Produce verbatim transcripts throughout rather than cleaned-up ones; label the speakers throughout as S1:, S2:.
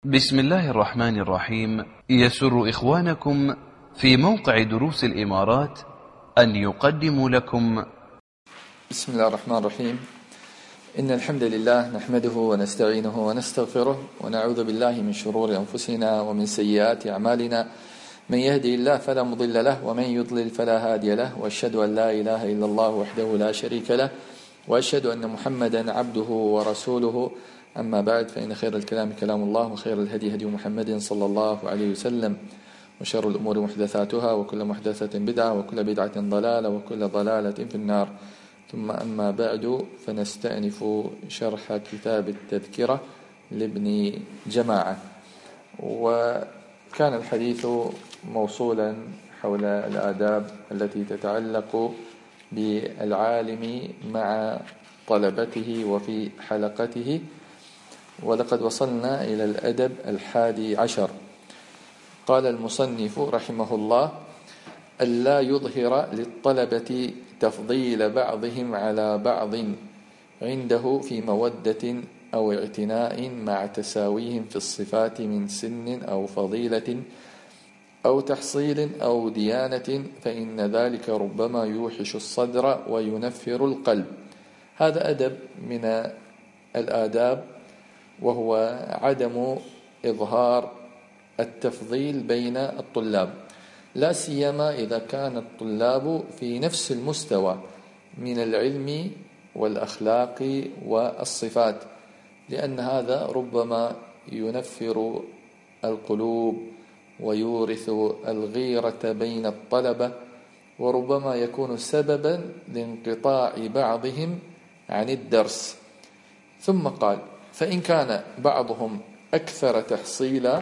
S1: بسم الله الرحمن الرحيم. يسر إخوانكم في موقع دروس الإمارات أن يقدموا لكم
S2: بسم الله الرحمن الرحيم. إن الحمد لله نحمده ونستعينه ونستغفره ونعوذ بالله من شرور أنفسنا ومن سيئات أعمالنا. من يهدي الله فلا مضل له ومن يضلل فلا هادي له، وأشهد أن لا إله إلا الله وحده لا شريك له، وأشهد أن محمدا عبده ورسوله. أما بعد، فإن خير الكلام كلام الله، وخير الهدي هدي محمد صلى الله عليه وسلم، وشر الأمور محدثاتها، وكل محدثة بدعة، وكل بدعة ضلالة، وكل ضلالة في النار. ثم أما بعد، فنستأنف شرح كتاب التذكرة لابن جماعة. وكان الحديث موصولا حول الآداب التي تتعلق بالعالم مع طلبته وفي حلقته، ولقد وصلنا إلى الأدب الحادي عشر. قال المصنف رحمه الله: ألا يظهر للطلبة تفضيل بعضهم على بعض عنده في مودة أو اعتناء مع تساويهم في الصفات من سن أو فضيلة أو تحصيل أو ديانة، فإن ذلك ربما يوحش الصدر وينفر القلب. هذا أدب من الآداب، وهو عدم إظهار التفضيل بين الطلاب، لا سيما إذا كان الطلاب في نفس المستوى من العلم والأخلاق والصفات، لأن هذا ربما ينفر القلوب ويورث الغيرة بين الطلبة، وربما يكون سببا لانقطاع بعضهم عن الدرس. ثم قال: فإن كان بعضهم أكثر تحصيلا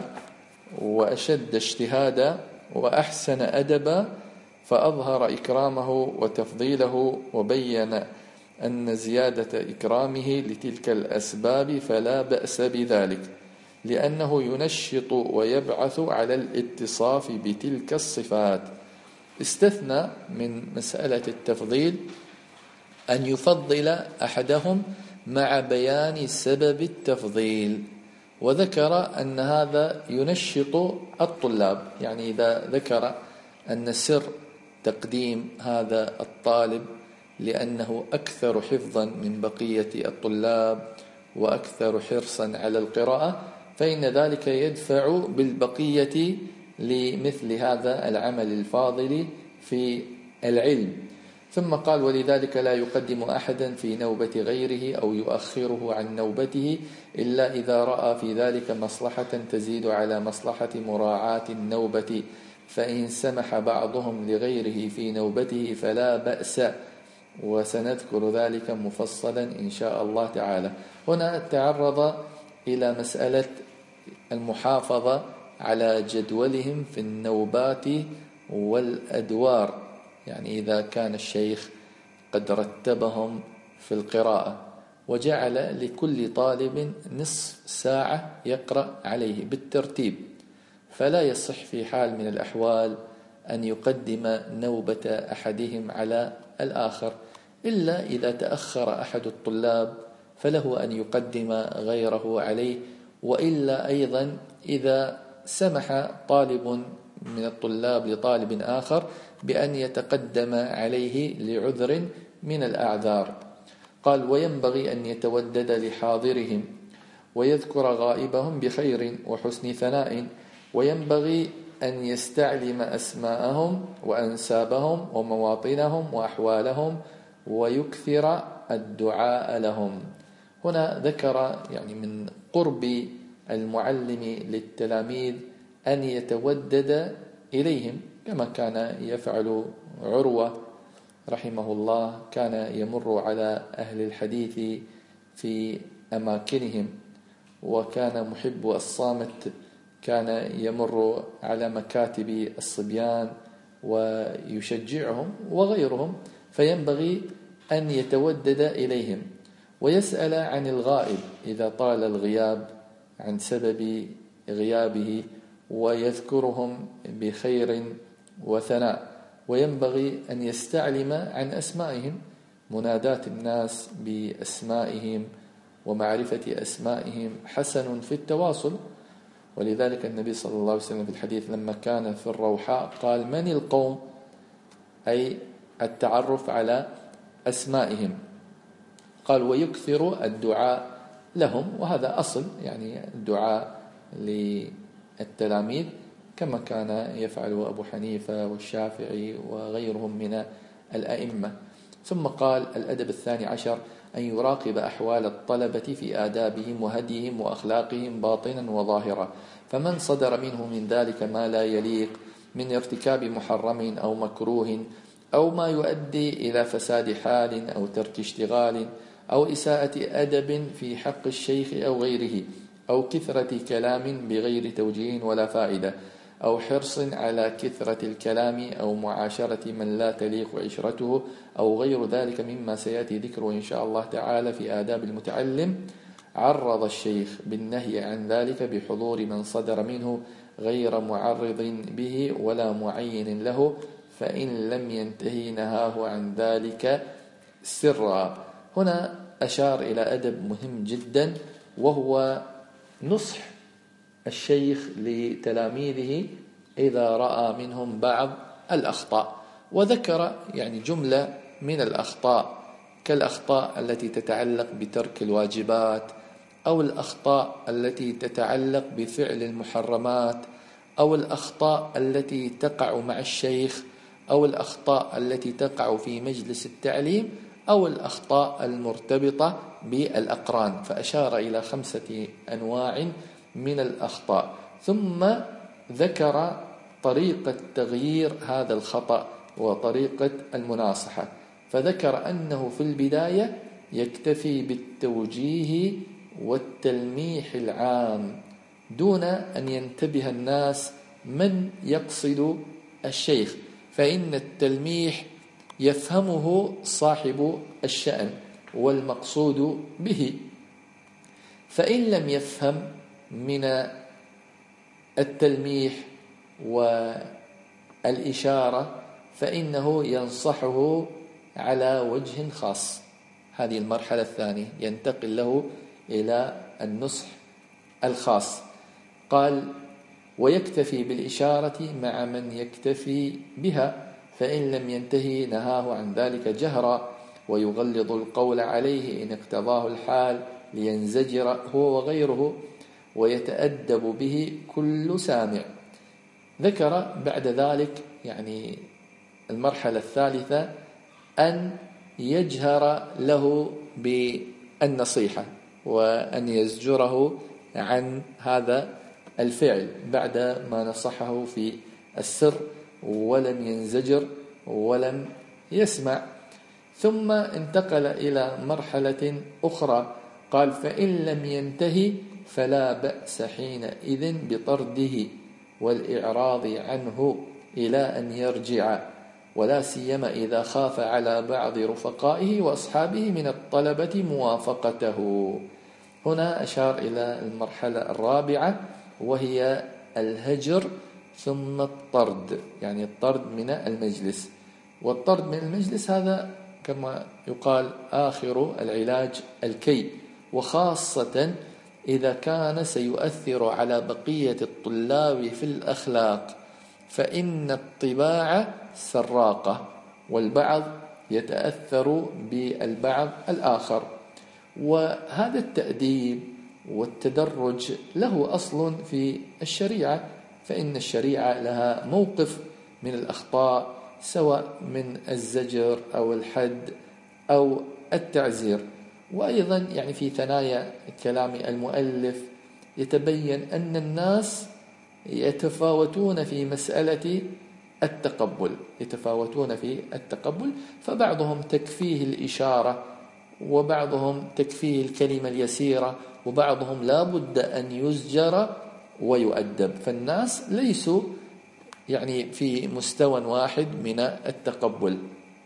S2: وأشد اجتهادا وأحسن أدبا، فأظهر إكرامه وتفضيله وبين أن زيادة إكرامه لتلك الأسباب فلا بأس بذلك، لأنه ينشط ويبعث على الاتصاف بتلك الصفات. استثنى من مسألة التفضيل أن يفضل أحدهم مع بيان سبب التفضيل، وذكر أن هذا ينشط الطلاب. يعني إذا ذكر أن سر تقديم هذا الطالب لأنه أكثر حفظا من بقية الطلاب وأكثر حرصا على القراءة، فإن ذلك يدفع بالبقية لمثل هذا العمل الفاضل في العلم. ثم قال: ولذلك لا يقدم أحدا في نوبة غيره أو يؤخره عن نوبته إلا إذا رأى في ذلك مصلحة تزيد على مصلحة مراعاة النوبة، فإن سمح بعضهم لغيره في نوبته فلا بأس، وسنذكر ذلك مفصلا إن شاء الله تعالى. هنا تعرض إلى مسألة المحافظة على جدولهم في النوبات والأدوار، يعني إذا كان الشيخ قد رتبهم في القراءة وجعل لكل طالب نصف ساعة يقرأ عليه بالترتيب، فلا يصح في حال من الأحوال أن يقدم نوبة أحدهم على الآخر، إلا إذا تأخر أحد الطلاب فله أن يقدم غيره عليه، وإلا أيضا إذا سمح طالب من الطلاب لطالب آخر بأن يتقدم عليه لعذر من الأعذار. قال: وينبغي أن يتودد لحاضرهم ويذكر غائبهم بخير وحسن ثناء، وينبغي أن يستعلم أسماءهم وأنسابهم ومواطنهم وأحوالهم ويكثر الدعاء لهم. هنا ذكر يعني من قرب المعلم للتلاميذ أن يتودد إليهم، كما كان يفعل عروة رحمه الله. كان يمر على أهل الحديث في أماكنهم، وكان محب الصامت كان يمر على مكاتب الصبيان ويشجعهم وغيرهم، فينبغي أن يتودد إليهم ويسأل عن الغائب إذا طال الغياب عن سبب غيابه، ويذكرهم بخير وثناء. وينبغي أن يستعلم عن أسمائهم، مناداة الناس بأسمائهم ومعرفة أسمائهم حسن في التواصل، ولذلك النبي صلى الله عليه وسلم في الحديث لما كان في الروحاء قال: من القوم؟ أي التعرف على أسمائهم. قال: ويكثر الدعاء لهم، وهذا أصل يعني الدعاء للتلاميذ كما كان يفعل أبو حنيفة والشافعي وغيرهم من الأئمة. ثم قال: الأدب الثاني عشر أن يراقب أحوال الطلبة في آدابهم وهديهم وأخلاقهم باطنا وظاهرا، فمن صدر منه من ذلك ما لا يليق من ارتكاب محرم أو مكروه أو ما يؤدي إلى فساد حال أو ترك اشتغال أو إساءة أدب في حق الشيخ أو غيره أو كثرة كلام بغير توجيه ولا فائدة أو حرص على كثرة الكلام أو معاشرة من لا تليق عشرته أو غير ذلك مما سيأتي ذكره إن شاء الله تعالى في آداب المتعلم، عرض الشيخ بالنهي عن ذلك بحضور من صدر منه غير معرض به ولا معين له، فإن لم ينتهي نهاه عن ذلك سرا. هنا أشار إلى أدب مهم جدا، وهو نصح الشيخ لتلاميذه إذا رأى منهم بعض الأخطاء، وذكر يعني جملة من الأخطاء كالأخطاء التي تتعلق بترك الواجبات أو الأخطاء التي تتعلق بفعل المحرمات أو الأخطاء التي تقع مع الشيخ أو الأخطاء التي تقع في مجلس التعليم أو الأخطاء المرتبطة بالأقران، فأشار إلى خمسة أنواع من الأخطاء، ثم ذكر طريقة تغيير هذا الخطأ وطريقة المناصحة، فذكر أنه في البداية يكتفي بالتوجيه والتلميح العام دون أن ينتبه الناس من يقصد الشيخ، فإن التلميح يفهمه صاحب الشأن والمقصود به، فإن لم يفهم من التلميح والإشارة فإنه ينصحه على وجه خاص. هذه المرحلة الثانية، ينتقل له إلى النصح الخاص. قال: ويكتفي بالإشارة مع من يكتفي بها، فإن لم ينتهي نهاه عن ذلك جهرا، ويغلظ القول عليه إن اقتضاه الحال لينزجر هو وغيره، ويتأدب به كل سامع. ذكر بعد ذلك يعني المرحلة الثالثة أن يجهر له بالنصيحة وأن يزجره عن هذا الفعل بعد ما نصحه في السر ولم ينزجر ولم يسمع. ثم انتقل إلى مرحلة أخرى، قال: فإن لم ينتهي فلا بأس حينئذ بطرده والإعراض عنه إلى أن يرجع، ولا سيما إذا خاف على بعض رفقائه وأصحابه من الطلبة موافقته. هنا أشار إلى المرحلة الرابعة وهي الهجر ثم الطرد، يعني الطرد من المجلس. والطرد من المجلس هذا كما يقال آخر العلاج الكي، وخاصة إذا كان سيؤثر على بقية الطلاب في الأخلاق، فإن الطباع سراقة والبعض يتأثر بالبعض الآخر. وهذا التأديب والتدرج له أصل في الشريعة، فإن الشريعة لها موقف من الأخطاء سواء من الزجر أو الحد أو التعزير. وأيضا يعني في ثنايا كلام المؤلف يتبين أن الناس يتفاوتون في مسألة التقبل يتفاوتون في التقبل فبعضهم تكفيه الإشارة، وبعضهم تكفيه الكلمة اليسيرة، وبعضهم لا بد أن يزجر ويؤدب، فالناس ليسوا يعني في مستوى واحد من التقبل.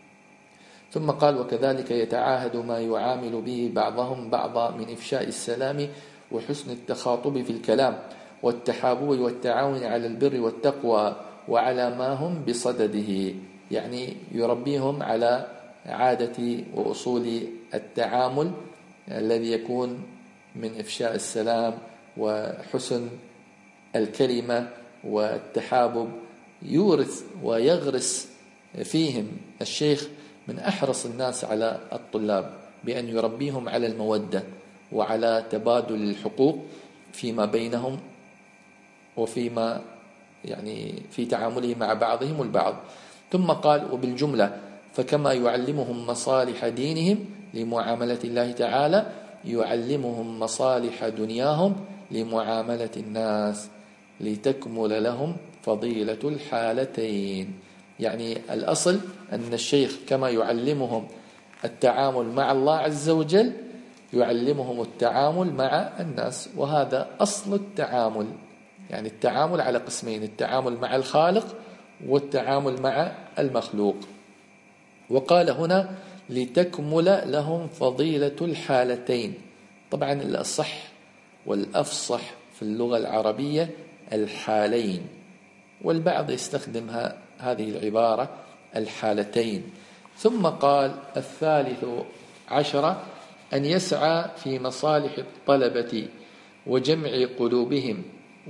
S2: ثم قال: وكذلك يتعاهد ما يعامل به بعضهم بعضا من إفشاء السلام وحسن التخاطب في الكلام والتحابب والتعاون على البر والتقوى وعلى ما هم بصدده، يعني يربيهم على عادة وأصول التعامل الذي يكون من إفشاء السلام وحسن الكلمة والتحابب، يورث ويغرس فيهم الشيخ من أحرص الناس على الطلاب بأن يربيهم على المودة وعلى تبادل الحقوق فيما بينهم وفيما يعني في تعامله مع بعضهم البعض. ثم قال: وبالجملة فكما يعلمهم مصالح دينهم لمعاملة الله تعالى يعلمهم مصالح دنياهم لمعاملة الناس لتكمل لهم فضيلة الحالتين. يعني الأصل أن الشيخ كما يعلمهم التعامل مع الله عز وجل يعلمهم التعامل مع الناس، وهذا أصل التعامل. يعني التعامل على قسمين: التعامل مع الخالق والتعامل مع المخلوق. وقال هنا: لتكمل لهم فضيلة الحالتين. طبعا الأصح والأفصح في اللغة العربية الحالين، والبعض يستخدمها هذه العبارة الحالتين. ثم قال: الثالث عشر أن يسعى في مصالح الطلبة وجمع قلوبهم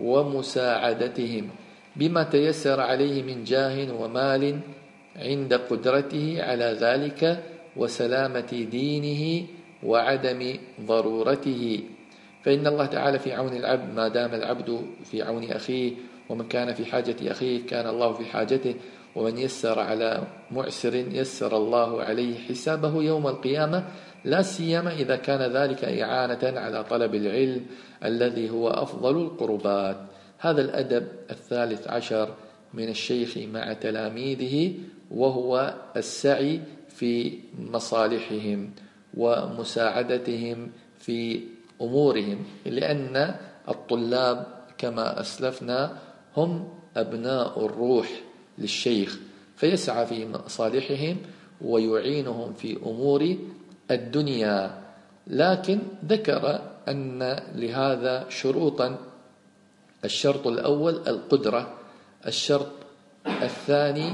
S2: ومساعدتهم بما تيسر عليه من جاه ومال عند قدرته على ذلك وسلامة دينه وعدم ضرورته، فإن الله تعالى في عون العبد ما دام العبد في عون أخيه، ومن كان في حاجة أخيه كان الله في حاجته، ومن يسر على معسر يسر الله عليه حسابه يوم القيامة، لا سيما إذا كان ذلك إعانة على طلب العلم الذي هو أفضل القربات. هذا الأدب الثالث عشر من الشيخ مع تلاميذه، وهو السعي في مصالحهم ومساعدتهم في أمورهم، لأن الطلاب كما أسلفنا هم أبناء الروح للشيخ، فيسعى في مصالحهم ويعينهم في أمور الدنيا. لكن ذكر أن لهذا شروطا: الشرط الأول القدرة، الشرط الثاني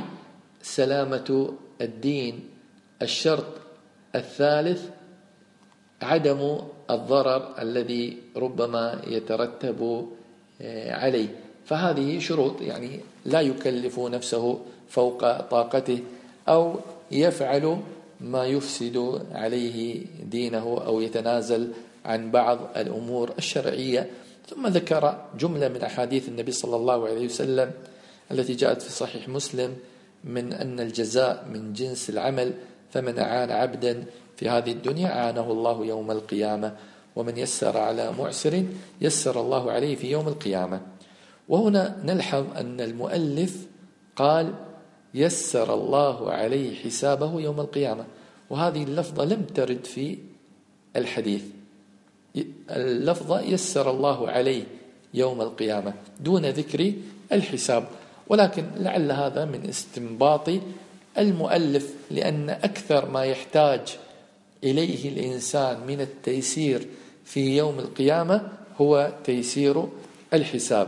S2: سلامة الدين، الشرط الثالث عدم الضرر الذي ربما يترتب عليه. فهذه شروط، يعني لا يكلف نفسه فوق طاقته أو يفعل ما يفسد عليه دينه أو يتنازل عن بعض الأمور الشرعية. ثم ذكر جملة من أحاديث النبي صلى الله عليه وسلم التي جاءت في صحيح مسلم من أن الجزاء من جنس العمل، فمن أعان عبدا في هذه الدنيا أعانه الله يوم القيامة، ومن يسر على معسر يسر الله عليه في يوم القيامة. وهنا نلحظ أن المؤلف قال يسر الله عليه حسابه يوم القيامة، وهذه اللفظة لم ترد في الحديث. اللفظة يسر الله عليه يوم القيامة دون ذكر الحساب، ولكن لعل هذا من استنباط المؤلف، لأن أكثر ما يحتاج إليه الإنسان من التيسير في يوم القيامة هو تيسير الحساب.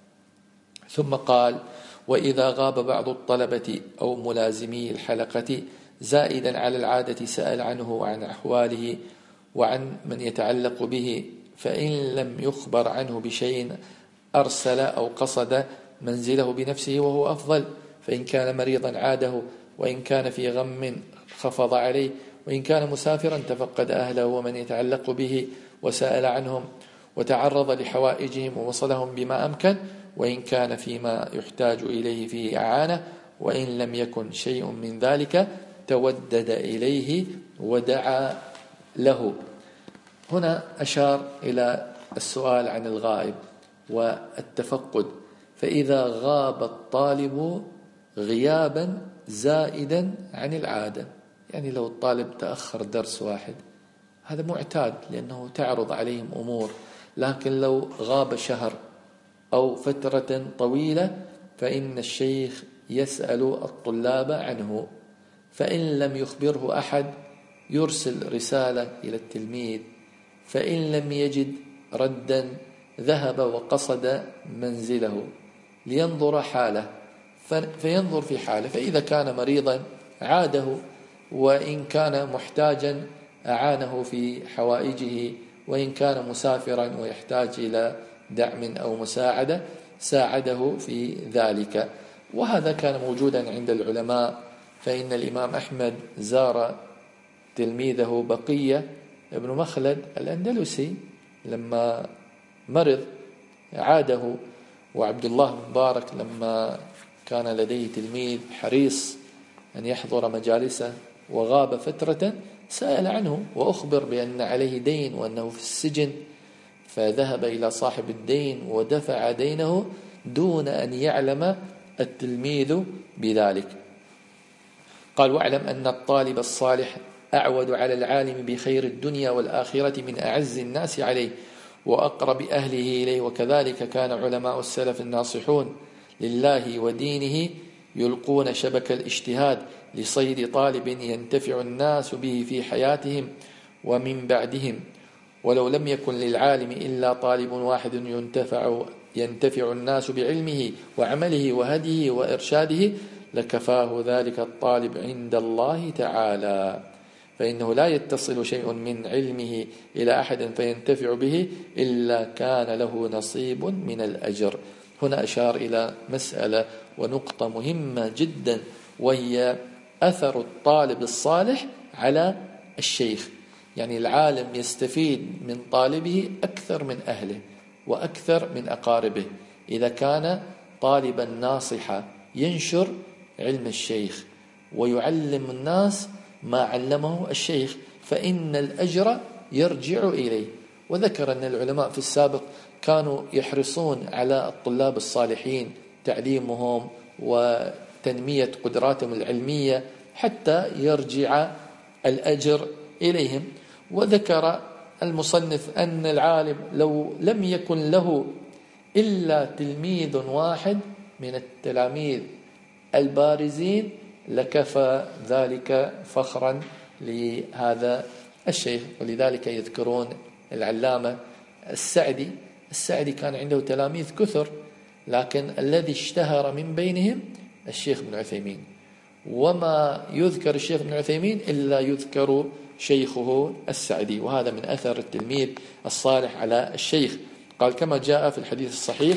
S2: ثم قال: وإذا غاب بعض الطلبة أو ملازمي الحلقة زائدا على العادة سأل عنه وعن أحواله وعن من يتعلق به، فإن لم يخبر عنه بشيء أرسل أو قصد منزله بنفسه وهو أفضل، فإن كان مريضا عاده، وإن كان في غم خفض عليه، وإن كان مسافرا تفقد أهله ومن يتعلق به وسأل عنهم وتعرض لحوائجهم ووصلهم بما أمكن، وإن كان فيما يحتاج إليه فيه أعانه، وإن لم يكن شيء من ذلك تودد إليه ودعا له. هنا أشار إلى السؤال عن الغائب والتفقد، فإذا غاب الطالب غيابا زائدا عن العادة، يعني لو الطالب تأخر درس واحد هذا معتاد لأنه تعرض عليهم أمور، لكن لو غاب شهر أو فترة طويلة فإن الشيخ يسأل الطلاب عنه، فإن لم يخبره أحد يرسل رسالة إلى التلميذ، فإن لم يجد ردا ذهب وقصد منزله لينظر حاله، فينظر في حاله، فإذا كان مريضا عاده، وإن كان محتاجا أعانه في حوائجه، وإن كان مسافرا ويحتاج إلى دعم أو مساعدة ساعده في ذلك. وهذا كان موجودا عند العلماء، فإن الإمام أحمد زار تلميذه بقية ابن مخلد الأندلسي لما مرض عاده، وعبد الله بن مبارك لما كان لديه تلميذ حريص أن يحضر مجالسه وغاب فترة سأل عنه وأخبر بأن عليه دين وأنه في السجن، فذهب إلى صاحب الدين ودفع دينه دون أن يعلم التلميذ بذلك. قال: واعلم أن الطالب الصالح أعود على العالم بخير الدنيا والآخرة من أعز الناس عليه وأقرب أهله إليه. وكذلك كان علماء السلف الناصحون لله ودينه يلقون شبك الاجتهاد لصيد طالب ينتفع الناس به في حياتهم ومن بعدهم، ولو لم يكن للعالم إلا طالب واحد ينتفع ينتفع الناس بعلمه وعمله وهديه وإرشاده لكفاه ذلك الطالب عند الله تعالى، فإنه لا يتصل شيء من علمه إلى أحد فينتفع به إلا كان له نصيب من الأجر. هنا أشار إلى مسألة ونقطة مهمة جدا، وهي أثر الطالب الصالح على الشيخ. يعني العالم يستفيد من طالبه أكثر من أهله وأكثر من أقاربه إذا كان طالبا ناصحا ينشر علم الشيخ ويعلم الناس ما علمه الشيخ، فإن الأجر يرجع إليه. وذكر أن العلماء في السابق كانوا يحرصون على الطلاب الصالحين تعليمهم وتنمية قدراتهم العلمية حتى يرجع الأجر إليهم. وذكر المصنف أن العالم لو لم يكن له إلا تلميذ واحد من التلاميذ البارزين لكفى ذلك فخرا لهذا الشيخ. ولذلك يذكرون العلامة السعدي السعدي كان عنده تلاميذ كثر، لكن الذي اشتهر من بينهم الشيخ ابن عثيمين، وما يذكر الشيخ ابن عثيمين إلا يذكر شيخه السعدي. وهذا من أثر التلميذ الصالح على الشيخ. قال: كما جاء في الحديث الصحيح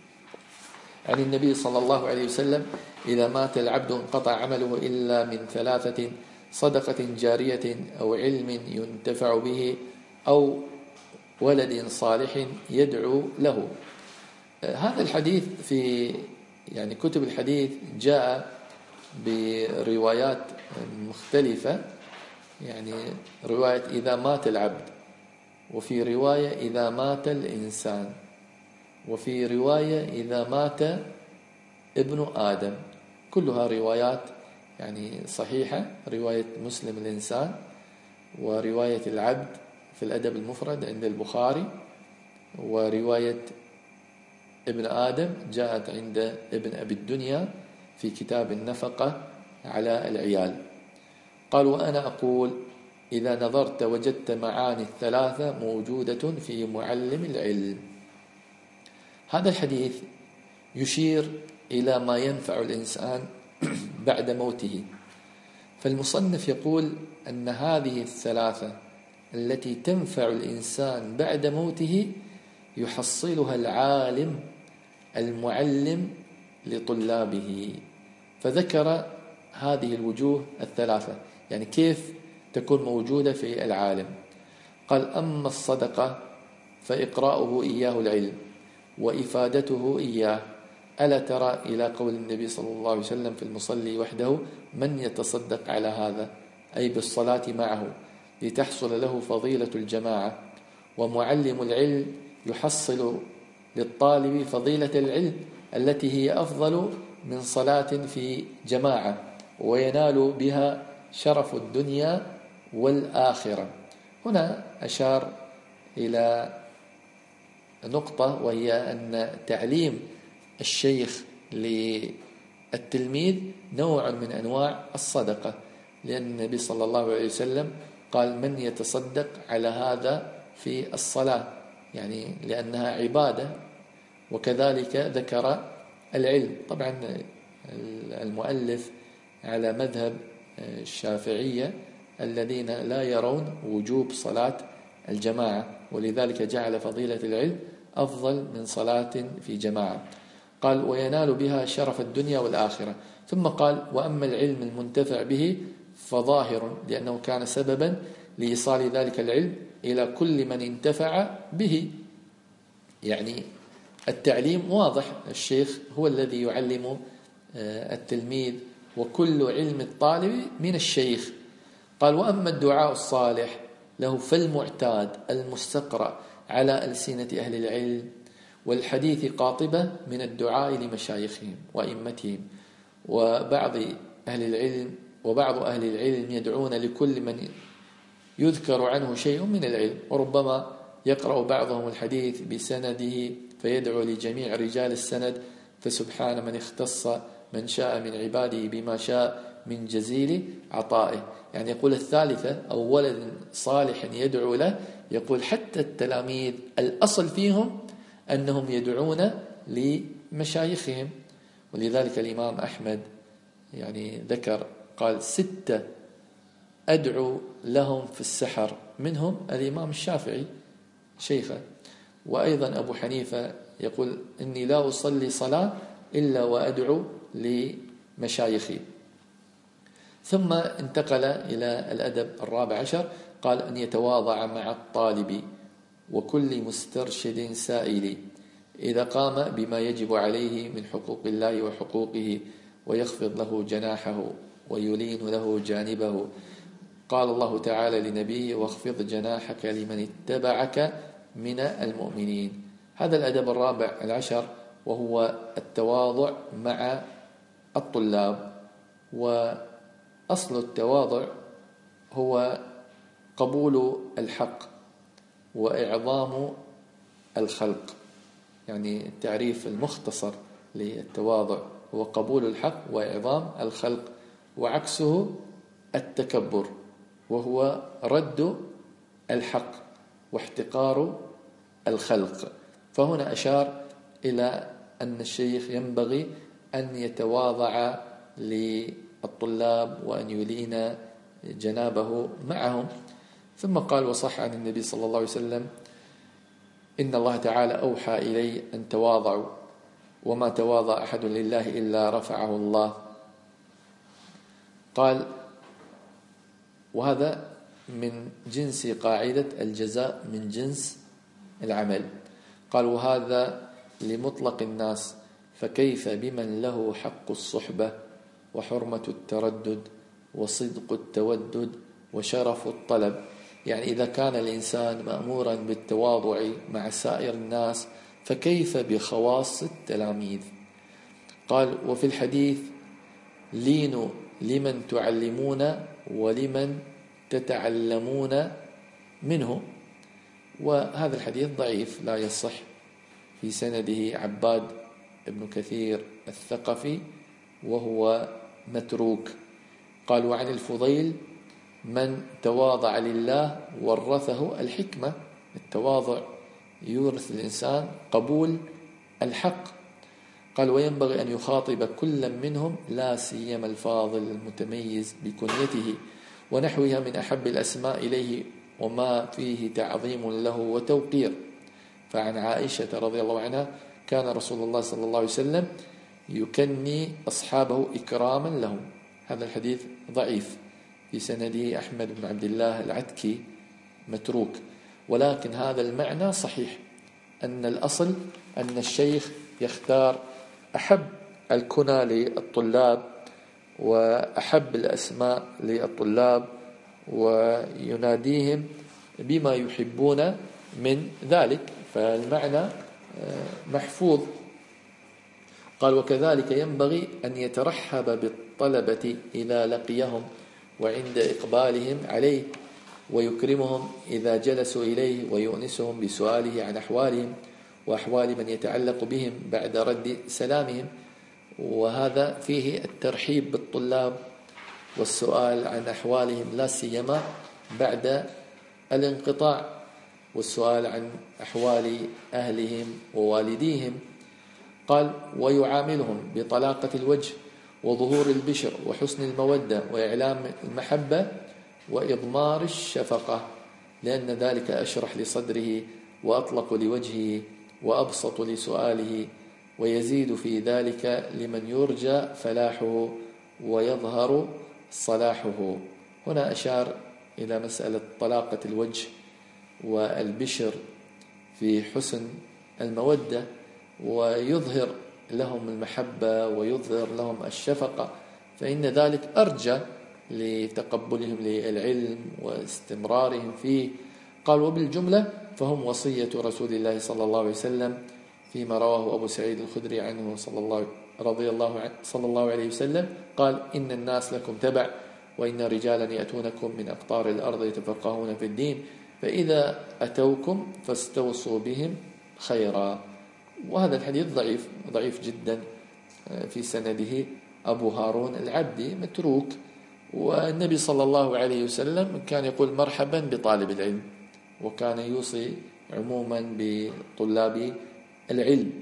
S2: عن النبي صلى الله عليه وسلم: إذا مات العبد انقطع عمله إلا من ثلاثة: صدقة جارية أو علم ينتفع به أو ولد صالح يدعو له. هذا الحديث في يعني كتب الحديث جاء بروايات مختلفة، يعني رواية إذا مات العبد، وفي رواية إذا مات الإنسان، وفي رواية إذا مات ابن آدم. كلها روايات يعني صحيحة. رواية مسلم الإنسان، ورواية العبد في الأدب المفرد عند البخاري، ورواية ابن آدم جاءت عند ابن أبي الدنيا في كتاب النفقة على العيال. قال: وأنا أقول إذا نظرت وجدت معاني الثلاثة موجودة في معلم العلم. هذا الحديث يشير إلى ما ينفع الإنسان بعد موته، فالمصنف يقول أن هذه الثلاثة التي تنفع الإنسان بعد موته يحصلها العالم المعلم لطلابه، فذكر هذه الوجوه الثلاثة، يعني كيف تكون موجودة في العالم. قال: أما الصدقة فإقراؤه إياه العلم وإفادته إياه. ألا ترى إلى قول النبي صلى الله عليه وسلم في المصلي وحده: من يتصدق على هذا، أي بالصلاة معه، لتحصل له فضيلة الجماعة. ومعلم العلم يحصل للطالب فضيلة العلم التي هي أفضل من صلاة في جماعة، وينال بها شرف الدنيا والآخرة. هنا أشار إلى نقطة، وهي أن تعليم الشيخ للتلميذ نوع من أنواع الصدقة، لأن النبي صلى الله عليه وسلم قال: من يتصدق على هذا في الصلاة، يعني لأنها عبادة. وكذلك ذكر العلم. طبعا المؤلف على مذهب الشافعية الذين لا يرون وجوب صلاة الجماعة، ولذلك جعل فضيلة العلم أفضل من صلاة في جماعة. قال وينال بها شرف الدنيا والآخرة. ثم قال وأما العلم المنتفع به فظاهر، لأنه كان سببا لإيصال ذلك العلم إلى كل من انتفع به. يعني التعليم واضح، الشيخ هو الذي يعلم التلميذ، وكل علم الطالب من الشيخ. قال وأما الدعاء الصالح له فالمعتاد المستقرأ على ألسنة أهل العلم والحديث قاطبة من الدعاء لمشايخهم وإمتهم، وبعض أهل العلم وبعض أهل العلم يدعون لكل من يذكر عنه شيء من العلم، وربما يقرأ بعضهم الحديث بسنده فيدعو لجميع رجال السند، فسبحان من اختص من شاء من عباده بما شاء من جزيل عطائه. يعني يقول الثالثة أو ولد صالح يدعو له، يقول حتى التلاميذ الأصل فيهم أنهم يدعون لمشايخهم. ولذلك الإمام أحمد يعني ذكر قال ستة أدعو لهم في السحر، منهم الإمام الشافعي شيخه، وأيضا أبو حنيفة يقول إني لا أصلي صلاة إلا وأدعو لمشايخي. ثم انتقل إلى الأدب الرابع عشر، قال أن يتواضع مع الطالب وكل مسترشد سائل إذا قام بما يجب عليه من حقوق الله وحقوقه، ويخفض له جناحه ويلين له جانبه. قال الله تعالى لنبيه واخفض جناحك لمن اتبعك من المؤمنين. هذا الأدب الرابع العشر، وهو التواضع مع الطلاب. وأصل التواضع هو قبول الحق وإعظام الخلق. يعني التعريف المختصر للتواضع هو قبول الحق وإعظام الخلق، وعكسه التكبر وهو رد الحق واحتقار الخلق. فهنا أشار إلى أن الشيخ ينبغي أن يتواضع للطلاب وأن يلين جنابه معهم. ثم قال وصح عن النبي صلى الله عليه وسلم إن الله تعالى أوحى إلي أن تواضعوا وما تواضع أحد لله إلا رفعه الله. قال وهذا من جنس قاعدة الجزاء من جنس العمل. قال وهذا لمطلق الناس، فكيف بمن له حق الصحبة وحرمة التردد وصدق التودد وشرف الطلب. يعني إذا كان الإنسان مأمورا بالتواضع مع سائر الناس، فكيف بخواص التلاميذ؟ قال وفي الحديث لينوا لمن تعلمون ولمن تتعلمون منه. وهذا الحديث ضعيف لا يصح، في سنده عباد ابن كثير الثقفي وهو متروك. قال وعن الفضيل من تواضع لله ورثه الحكمة. التواضع يورث الإنسان قبول الحق. قال وينبغي أن يخاطب كل منهم لا سيما الفاضل المتميز بكنيته ونحوها من أحب الأسماء إليه وما فيه تعظيم له وتوقير. فعن عائشة رضي الله عنها كان رسول الله صلى الله عليه وسلم يكني أصحابه إكراما لهم. هذا الحديث ضعيف، في سنده أحمد بن عبد الله العتكي متروك، ولكن هذا المعنى صحيح، أن الأصل أن الشيخ يختار أحب الكنى للطلاب وأحب الأسماء للطلاب ويناديهم بما يحبون من ذلك، فالمعنى محفوظ. قال وكذلك ينبغي أن يترحب بالطلبة إذا لقيهم وعند إقبالهم عليه، ويكرمهم إذا جلسوا إليه، ويؤنسهم بسؤاله عن أحوالهم وأحوال من يتعلق بهم بعد رد سلامهم. وهذا فيه الترحيب بالطلاب والسؤال عن أحوالهم لا سيما بعد الانقطاع، والسؤال عن أحوال أهلهم ووالديهم. قال ويعاملهم بطلاقة الوجه وظهور البشر وحسن المودة وإعلام المحبة وإضمار الشفقة، لأن ذلك أشرح لصدره وأطلق لوجهه وأبسط لسؤاله ويزيد في ذلك لمن يرجى فلاحه ويظهر صلاحه. هنا أشار إلى مسألة طلاقة الوجه والبشر في حسن المودة، ويظهر لهم المحبة ويظهر لهم الشفقة، فإن ذلك أرجى لتقبلهم للعلم واستمرارهم فيه. قال: وبالجملة فهم وصية رسول الله صلى الله عليه وسلم فيما رواه أبو سعيد الخدري عنه صلى الله رضي الله عنه صلى الله عليه وسلم قال: إن الناس لكم تبع، وإن رجالا يأتونكم من أقطار الأرض يتفقهون في الدين، فإذا أتوكم فاستوصوا بهم خيرا. وهذا الحديث ضعيف ضعيف جدا، في سنده أبو هارون العبدي متروك. والنبي صلى الله عليه وسلم كان يقول مرحبا بطالب العلم، وكان يوصي عموما بطلاب العلم.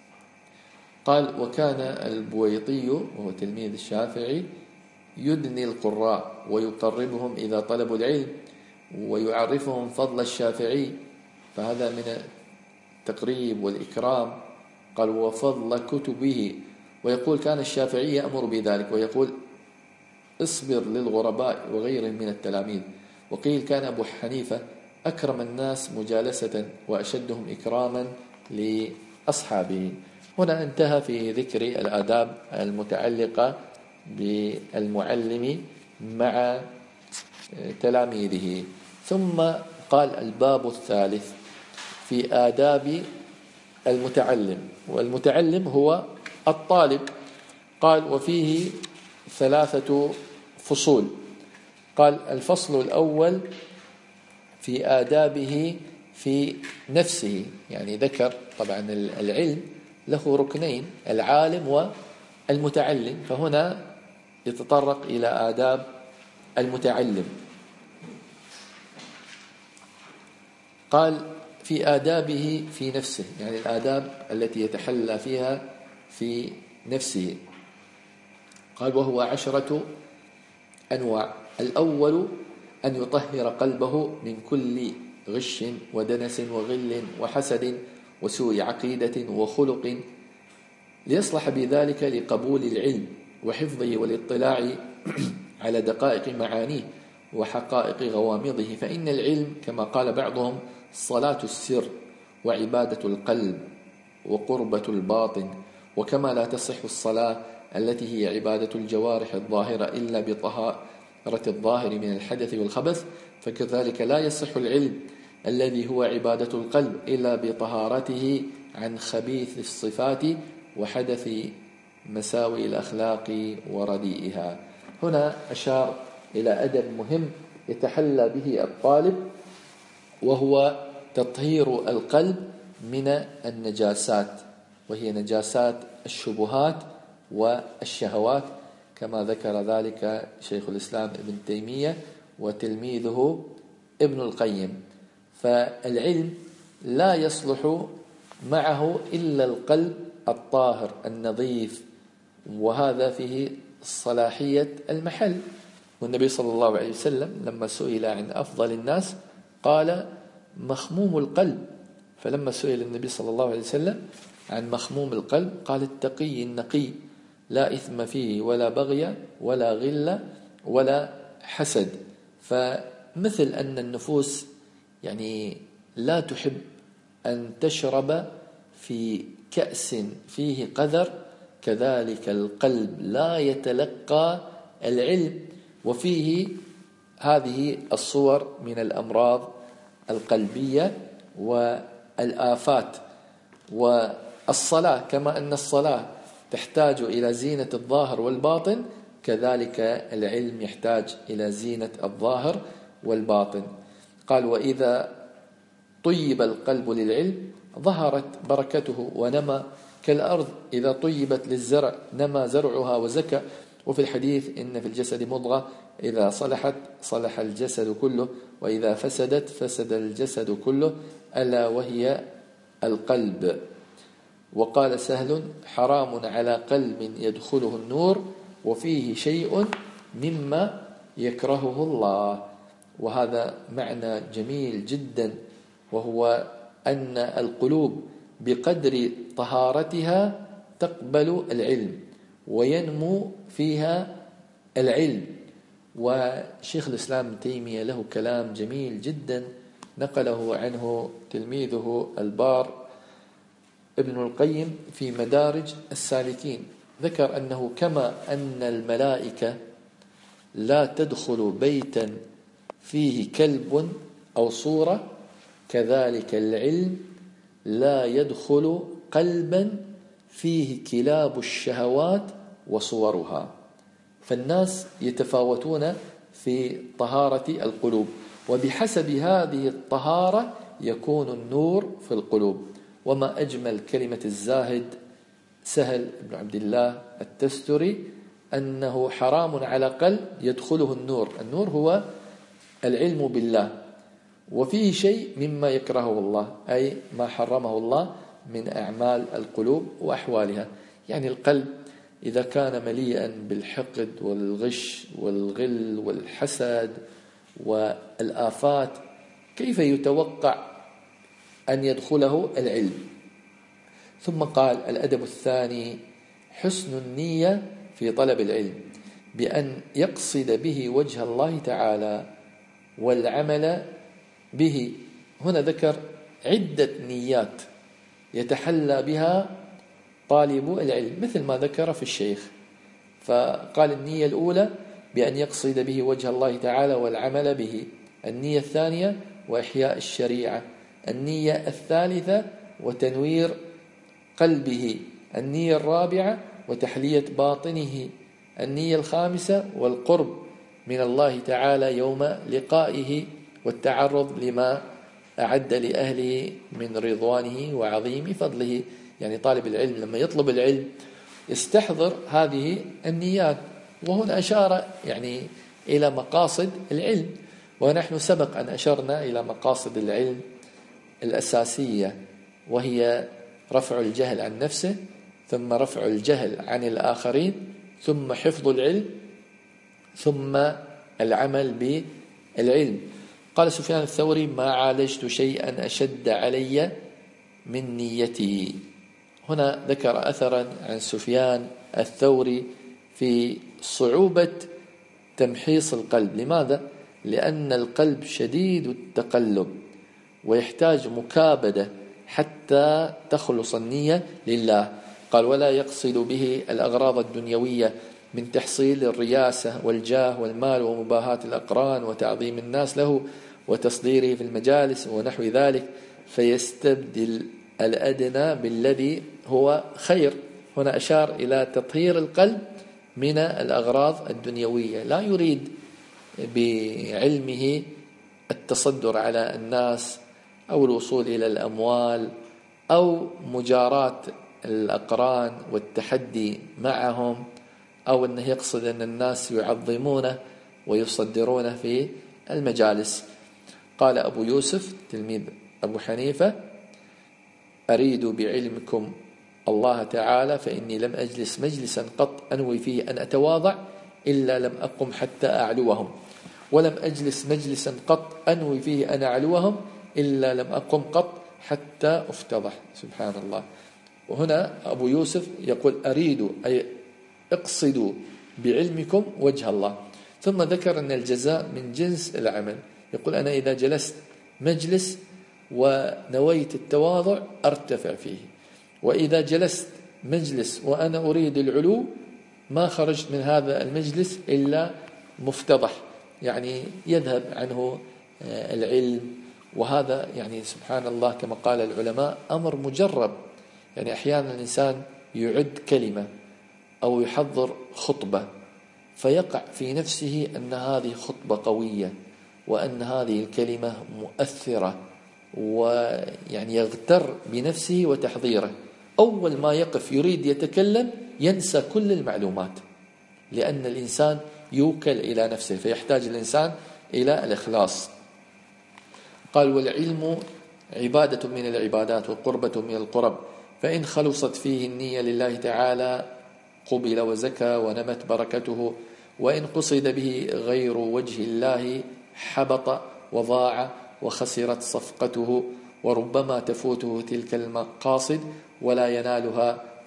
S2: قال: وكان البويطي وهو تلميذ الشافعي يدني القراء ويقربهم إذا طلبوا العلم ويعرفهم فضل الشافعي، فهذا من التقريب والإكرام. قال: وفضل كتبه، ويقول كان الشافعي يأمر بذلك ويقول: اصبر للغرباء وغيرهم من التلاميذ. وقيل كان أبو حنيفة أكرم الناس مجالسة وأشدهم إكراما لأصحابه. هنا انتهى في ذكر الآداب المتعلقة بالمعلم مع تلاميذه. ثم قال: الباب الثالث في آداب المتعلم، والمتعلم هو الطالب. قال: وفيه ثلاثة فصول. قال: الفصل الأول في آدابه في نفسه، يعني ذكر طبعا العلم له ركنين، العالم والمتعلم، فهنا يتطرق إلى آداب المتعلم. قال: في آدابه في نفسه، يعني الآداب التي يتحلى فيها في نفسه. قال: وهو عشرة أنواع. الأول أن يطهر قلبه من كل غش ودنس وغل وحسد وسوء عقيدة وخلق، ليصلح بذلك لقبول العلم وحفظه والاطلاع على دقائق معانيه وحقائق غوامضه. فإن العلم كما قال بعضهم صلاة السر وعبادة القلب وقربة الباطن، وكما لا تصح الصلاة التي هي عبادة الجوارح الظاهرة إلا بطهارة الظاهر من الحدث والخبث، فكذلك لا يصح العلم الذي هو عبادة القلب إلا بطهارته عن خبيث الصفات وحدث مساوئ الأخلاق ورديئها. هنا أشار إلى أدب مهم يتحلى به الطالب، وهو تطهير القلب من النجاسات، وهي نجاسات الشبهات والشهوات، كما ذكر ذلك شيخ الإسلام ابن تيمية وتلميذه ابن القيم. فالعلم لا يصلح معه إلا القلب الطاهر النظيف، وهذا فيه صلاحية المحل. والنبي صلى الله عليه وسلم لما سئل عن أفضل الناس قال مخموم القلب، فلما سئل النبي صلى الله عليه وسلم عن مخموم القلب قال التقي النقي لا إثم فيه ولا بغي ولا غل ولا حسد. فمثل أن النفوس يعني لا تحب أن تشرب في كأس فيه قذر، كذلك القلب لا يتلقى العلم وفيه هذه الصور من الأمراض القلبية والآفات. والصلاة كما أن الصلاة تحتاج إلى زينة الظاهر والباطن، كذلك العلم يحتاج إلى زينة الظاهر والباطن. قال وإذا طيب القلب للعلم ظهرت بركته ونمى، كالأرض إذا طيبت للزرع نمى زرعها وزكى. وفي الحديث إن في الجسد مضغة إذا صلحت صلح الجسد كله، وإذا فسدت فسد الجسد كله، ألا وهي القلب. وقال سهل حرام على قلب يدخله النور وفيه شيء مما يكرهه الله. وهذا معنى جميل جدا، وهو أن القلوب بقدر طهارتها تقبل العلم وينمو فيها العلم. وشيخ الإسلام ابن تيمية له كلام جميل جدا نقله عنه تلميذه البار ابن القيم في مدارج السالكين، ذكر أنه كما أن الملائكة لا تدخل بيتا فيه كلب أو صورة، كذلك العلم لا يدخل قلبا فيه كلاب الشهوات وصورها. فالناس يتفاوتون في طهارة القلوب، وبحسب هذه الطهارة يكون النور في القلوب. وما أجمل كلمة الزاهد سهل بن عبد الله التستري أنه حرام على قلب يدخله النور. النور هو العلم بالله، وفيه شيء مما يكرهه الله، أي ما حرمه الله من أعمال القلوب وأحوالها. يعني القلب إذا كان مليئا بالحقد والغش والغل والحسد والآفات كيف يتوقع أن يدخله العلم؟ ثم قال: الأدب الثاني حسن النية في طلب العلم، بأن يقصد به وجه الله تعالى والعمل به. هنا ذكر عدة نيات يتحلى بها طالب العلم مثل ما ذكر في الشيخ. فقال النية الأولى بأن يقصد به وجه الله تعالى والعمل به، النية الثانية وإحياء الشريعة، النية الثالثة وتنوير قلبه، النية الرابعة وتحلية باطنه، النية الخامسة والقرب من الله تعالى يوم لقائه والتعرض لما أعد لأهله من رضوانه وعظيم فضله. يعني طالب العلم لما يطلب العلم يستحضر هذه النيات. وهنا أشار يعني إلى مقاصد العلم، ونحن سبق أن أشرنا إلى مقاصد العلم الأساسية، وهي رفع الجهل عن نفسه، ثم رفع الجهل عن الآخرين، ثم حفظ العلم، ثم العمل بالعلم. قال سفيان الثوري: ما عالجت شيئا أشد علي من نيتي. هنا ذكر أثرا عن سفيان الثوري في صعوبة تمحيص القلب. لماذا؟ لأن القلب شديد التقلب ويحتاج مكابدة حتى تخلص النية لله. قال: ولا يقصد به الأغراض الدنيوية من تحصيل الرياسة والجاه والمال ومباهاة الأقران وتعظيم الناس له وتصديره في المجالس ونحو ذلك، فيستبدل الأدنى بالذي هو خير. هنا أشار إلى تطهير القلب من الأغراض الدنيوية، لا يريد بعلمه التصدر على الناس أو الوصول إلى الأموال أو مجاراة الأقران والتحدي معهم، أو أنه يقصد أن الناس يعظمونه ويصدرونه في المجالس. قال أبو يوسف تلميذ أبو حنيفة: أريد بعلمكم الله تعالى فإني لم أجلس مجلسا قط أنوي فيه أن أتواضع إلا لم أقم حتى أعلوهم، ولم أجلس مجلسا قط أنوي فيه أن أعلوهم إلا لم أقم قط حتى أفتضح. سبحان الله. وهنا أبو يوسف يقول: أريد أي اقصدوا بعلمكم وجه الله. ثم ذكر أن الجزاء من جنس العمل. يقول: أنا إذا جلست مجلس ونويت التواضع أرتفع فيه، وإذا جلست مجلس وأنا أريد العلو ما خرجت من هذا المجلس إلا مفتضح، يعني يذهب عنه العلم. وهذا يعني سبحان الله كما قال العلماء أمر مجرب. يعني أحيانا الإنسان يعد كلمة أو يحضر خطبة فيقع في نفسه أن هذه خطبة قوية وأن هذه الكلمة مؤثرة، ويعني يغتر بنفسه وتحضيره. أول ما يقف يريد يتكلم ينسى كل المعلومات، لأن الإنسان يوكل إلى نفسه، فيحتاج الإنسان إلى الإخلاص. قال: والعلم عبادة من العبادات وقربة من القرب، فإن خلصت فيه النية لله تعالى قبل وزكى ونمت بركته، وإن قصد به غير وجه الله حبط وضاع وخسرت صفقته، وربما تفوته تلك المقاصد ولا ينالها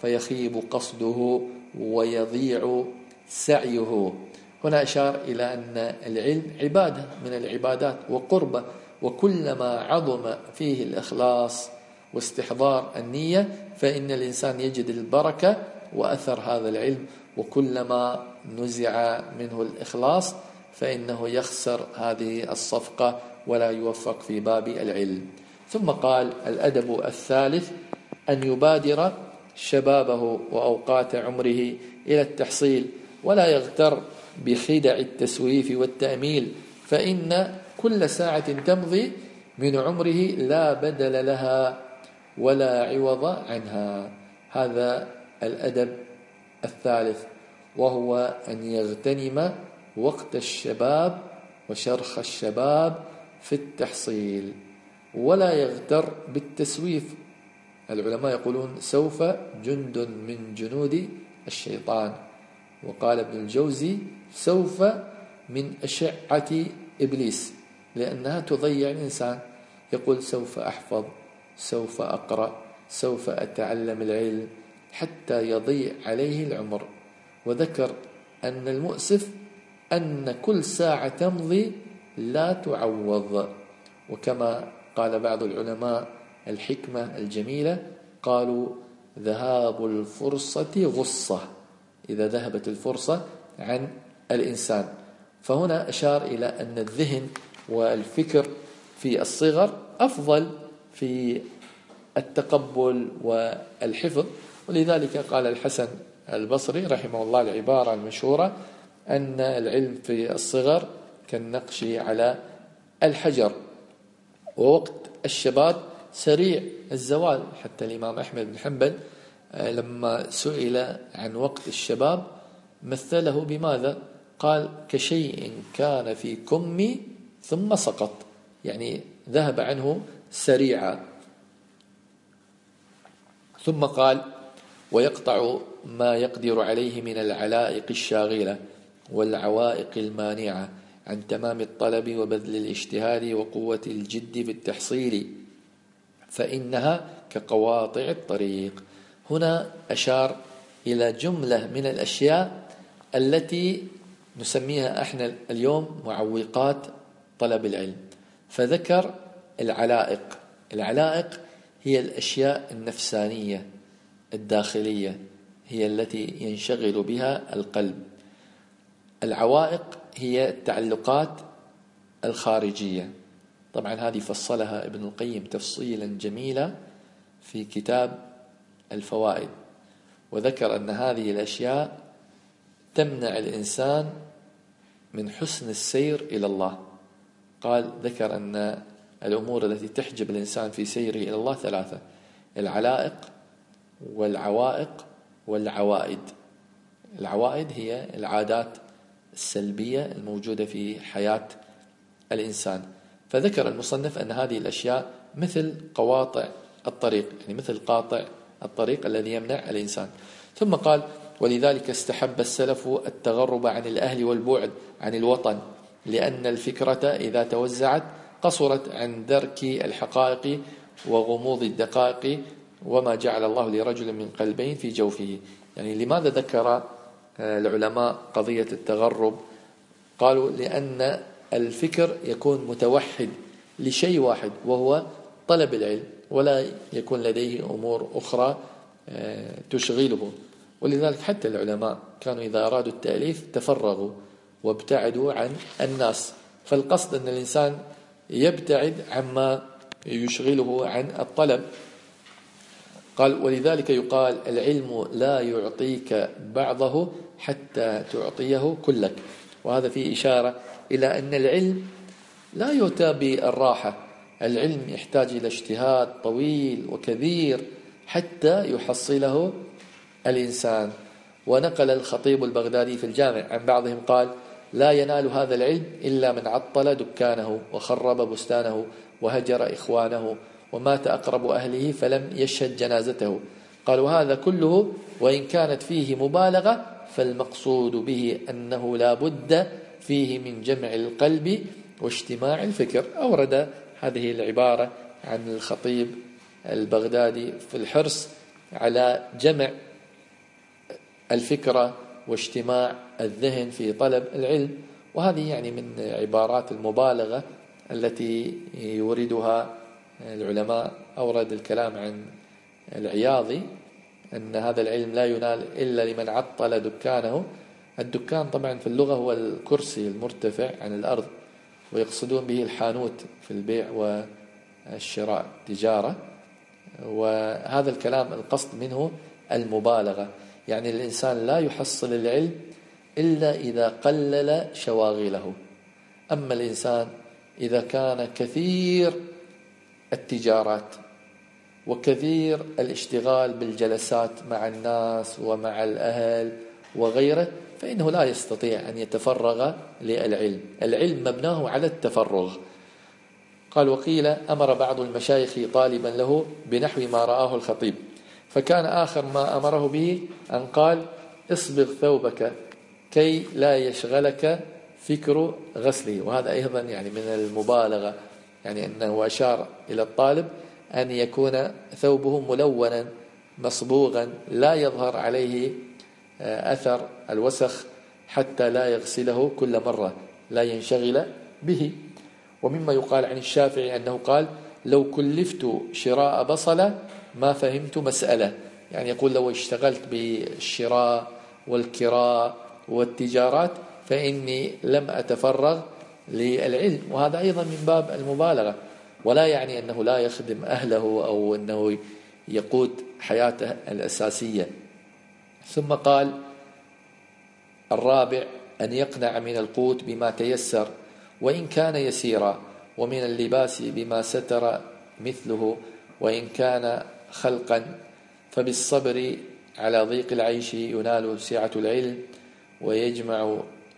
S2: فيخيب قصده ويضيع سعيه. هنا أشار إلى أن العلم عبادة من العبادات وقربة، وكلما عظم فيه الإخلاص واستحضار النية فإن الإنسان يجد البركة وأثر هذا العلم، وكلما نزع منه الإخلاص فإنه يخسر هذه الصفقة ولا يوفق في باب العلم. ثم قال: الأدب الثالث أن يبادر شبابه وأوقات عمره إلى التحصيل، ولا يغتر بخدع التسويف والتأميل، فإن كل ساعة تمضي من عمره لا بدل لها ولا عوض عنها. هذا الأدب الثالث، وهو أن يغتنم وقت الشباب وشرخ الشباب في التحصيل، ولا يغتر بالتسويف. العلماء يقولون: سوف جند من جنود الشيطان. وقال ابن الجوزي: سوف من أشعة إبليس، لأنها تضيع الإنسان. يقول: سوف أحفظ، سوف أقرأ، سوف أتعلم العلم، حتى يضيع عليه العمر. وذكر أن المؤسف أن كل ساعة تمضي لا تعوض. وكما قال بعض العلماء الحكمة الجميلة، قالوا: ذهاب الفرصة غصة، إذا ذهبت الفرصة عن الإنسان. فهنا أشار إلى أن الذهن والفكر في الصغر أفضل في التقبل والحفظ. ولذلك قال الحسن البصري رحمه الله العبارة المشهورة أن العلم في الصغر كالنقش على الحجر، ووقت الشباب سريع الزوال. حتى الإمام أحمد بن حنبل لما سئل عن وقت الشباب مثله بماذا؟ قال: كشيء كان في كمي ثم سقط، يعني ذهب عنه سريعا. ثم قال: ويقطع ما يقدر عليه من العلائق الشاغلة والعوائق المانعة عن تمام الطلب وبذل الاجتهاد وقوة الجد في التحصيل، فإنها كقواطع الطريق. هنا أشار إلى جملة من الأشياء التي نسميها احنا اليوم معوقات طلب العلم، فذكر العلائق. العلائق هي الأشياء النفسانية الداخلية، هي التي ينشغل بها القلب. العوائق هي التعلقات الخارجية. طبعا هذه فصلها ابن القيم تفصيلا جميلا في كتاب الفوائد، وذكر أن هذه الأشياء تمنع الإنسان من حسن السير إلى الله. قال: ذكر أن الأمور التي تحجب الإنسان في سيره إلى الله ثلاثة: العلائق والعوائق والعوائد. العوائد هي العادات السلبية الموجودة في حياة الإنسان. فذكر المصنف أن هذه الأشياء مثل قواطع الطريق، يعني مثل قاطع الطريق الذي يمنع الإنسان. ثم قال: ولذلك استحب السلف التغرب عن الأهل والبعد عن الوطن، لأن الفكرة إذا توزعت قصرت عن درك الحقائق وغموض الدقائق، وما جعل الله لرجل من قلبين في جوفه. يعني لماذا ذكر العلماء قضية التغرب؟ قالوا: لأن الفكر يكون متوحد لشيء واحد وهو طلب العلم، ولا يكون لديه أمور أخرى تشغله. ولذلك حتى العلماء كانوا إذا أرادوا التأليف تفرغوا وابتعدوا عن الناس. فالقصد أن الإنسان يبتعد عما يشغله عن الطلب. قال: ولذلك يقال: العلم لا يعطيك بعضه حتى تعطيه كلك. وهذا فيه إشارة إلى أن العلم لا يؤتى بالراحة. العلم يحتاج إلى اجتهاد طويل وكبير حتى يحصله الإنسان. ونقل الخطيب البغدادي في الجامع عن بعضهم قال: لا ينال هذا العلم إلا من عطل دكانه وخرب بستانه وهجر إخوانه ومات أقرب أهله فلم يشهد جنازته. قالوا: هذا كله وإن كانت فيه مبالغة فالمقصود به أنه لا بد فيه من جمع القلب واجتماع الفكر. أورد هذه العبارة عن الخطيب البغدادي في الحرص على جمع الفكرة واجتماع الذهن في طلب العلم. وهذه يعني من عبارات المبالغة التي يوردها العلماء. أورد الكلام عن العياضي أن هذا العلم لا ينال إلا لمن عطل دكانه. الدكان طبعا في اللغة هو الكرسي المرتفع عن الأرض، ويقصدون به الحانوت في البيع والشراء تجارة. وهذا الكلام القصد منه المبالغة، يعني الإنسان لا يحصل العلم إلا إذا قلل شواغله. أما الإنسان إذا كان كثير التجارات وكثير الاشتغال بالجلسات مع الناس ومع الأهل وغيره، فإنه لا يستطيع أن يتفرغ للعلم. العلم مبناه على التفرغ. قال: وقيل أمر بعض المشايخ طالبا له بنحو ما رآه الخطيب، فكان آخر ما أمره به أن قال: اصبغ ثوبك كي لا يشغلك فكر غسله. وهذا أيضا يعني من المبالغة، يعني أنه أشار إلى الطالب أن يكون ثوبه ملونا مصبوغا لا يظهر عليه أثر الوسخ حتى لا يغسله كل مرة، لا ينشغل به. ومما يقال عن الشافعي أنه قال: لو كلفت شراء بصلة ما فهمت مسألة. يعني يقول: لو اشتغلت بالشراء والكراء والتجارات فإني لم أتفرغ للعلم. وهذا أيضا من باب المبالغة، ولا يعني أنه لا يخدم أهله أو أنه يقود حياته الأساسية. ثم قال: الرابع أن يقنع من القوت بما تيسر وإن كان يسيرا، ومن اللباس بما ستر مثله وإن كان خلقا، فبالصبر على ضيق العيش ينال سعة العلم، ويجمع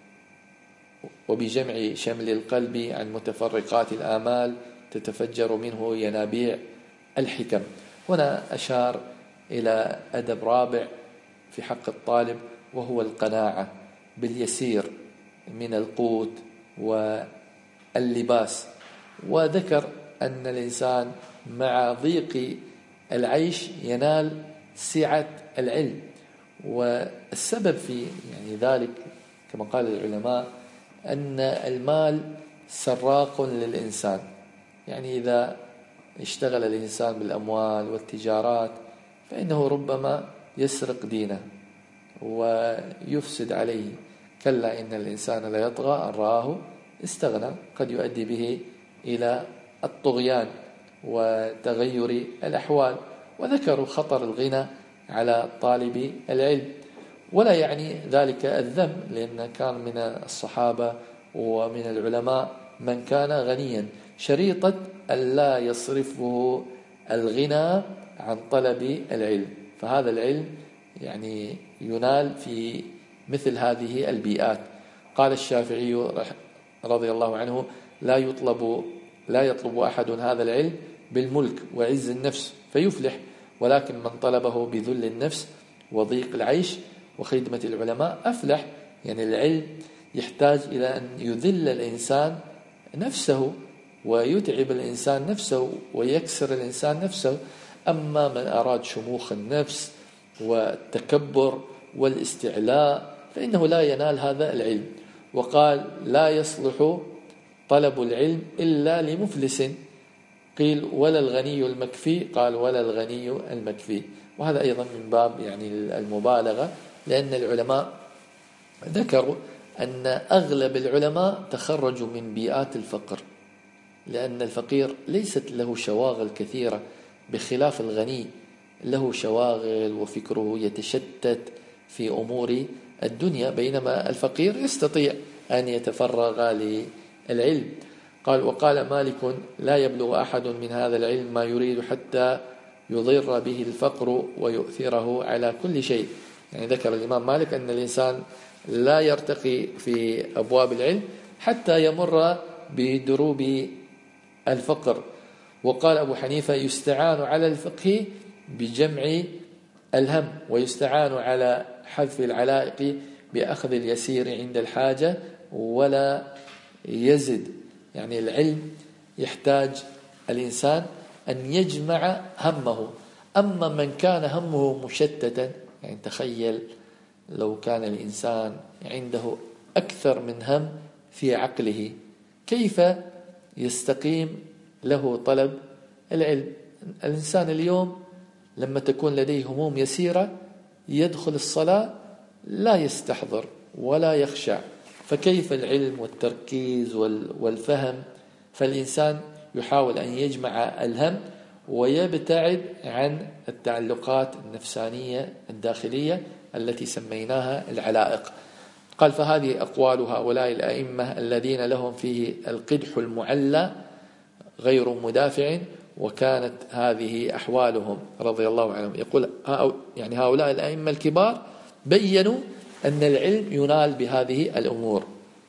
S2: وبجمع شمل القلب عن متفرقات الآمال تتفجر منه ينابيع الحكم. هنا أشار إلى أدب رابع في حق الطالب، وهو القناعة باليسير من القوت واللباس. وذكر أن الإنسان مع ضيق العيش ينال سعة العلم. والسبب في يعني ذلك كما قال العلماء أن المال سراق للإنسان. يعني إذا اشتغل الإنسان بالأموال والتجارات فإنه ربما يسرق دينه ويفسد عليه. كلا إن الإنسان لا يطغى أن رآه استغنى، قد يؤدي به إلى الطغيان وتغير الأحوال. وذكروا خطر الغنى على طالب العلم، ولا يعني ذلك الذم، لأن كان من الصحابة ومن العلماء من كان غنيا شريطة ألا يصرفه الغنى عن طلب العلم. فهذا العلم يعني ينال في مثل هذه البيئات. قال الشافعي رضي الله عنه: لا يطلب لا يطلب أحد هذا العلم بالملك وعز النفس فيفلح، ولكن من طلبه بذل النفس وضيق العيش وخدمة العلماء أفلح. يعني العلم يحتاج إلى أن يذل الإنسان نفسه ويتعب الإنسان نفسه ويكسر الإنسان نفسه. أما من أراد شموخ النفس والتكبر والاستعلاء فإنه لا ينال هذا العلم. وقال: لا يصلح طلب العلم إلا لمفلس. قيل: ولا الغني المكفي؟ قال: ولا الغني المكفي. وهذا أيضا من باب يعني المبالغة، لأن العلماء ذكروا أن أغلب العلماء تخرجوا من بيئات الفقر، لأن الفقير ليست له شواغل كثيرة بخلاف الغني، له شواغل وفكره يتشتت في أمور الدنيا، بينما الفقير يستطيع أن يتفرغ للعلم. قال: وقال مالك: لا يبلغ أحد من هذا العلم ما يريد حتى يضر به الفقر ويؤثره على كل شيء. يعني ذكر الإمام مالك أن الإنسان لا يرتقي في أبواب العلم حتى يمر بدروب الفقر. وقال أبو حنيفة: يستعان على الفقه بجمع الهم، ويستعان على حذف العلائق بأخذ اليسير عند الحاجة ولا يزد. يعني العلم يحتاج الإنسان أن يجمع همه. أما من كان همه مشتتا، يعني تخيل لو كان الإنسان عنده أكثر من هم في عقله كيف يستقيم له طلب العلم؟ الإنسان اليوم لما تكون لديه هموم يسيرة يدخل الصلاة لا يستحضر ولا يخشع، فكيف العلم والتركيز والفهم؟ فالإنسان يحاول أن يجمع الهم ويبتعد عن التعلقات النفسانية الداخلية التي سميناها العلائق. قال فهذه أقوال هؤلاء الأئمة الذين لهم فيه القدح المعلى غير مدافع، وكانت هذه أحوالهم رضي الله عنهم. يقول يعني هؤلاء الأئمة الكبار بيّنوا أن العلم ينال بهذه الأمور.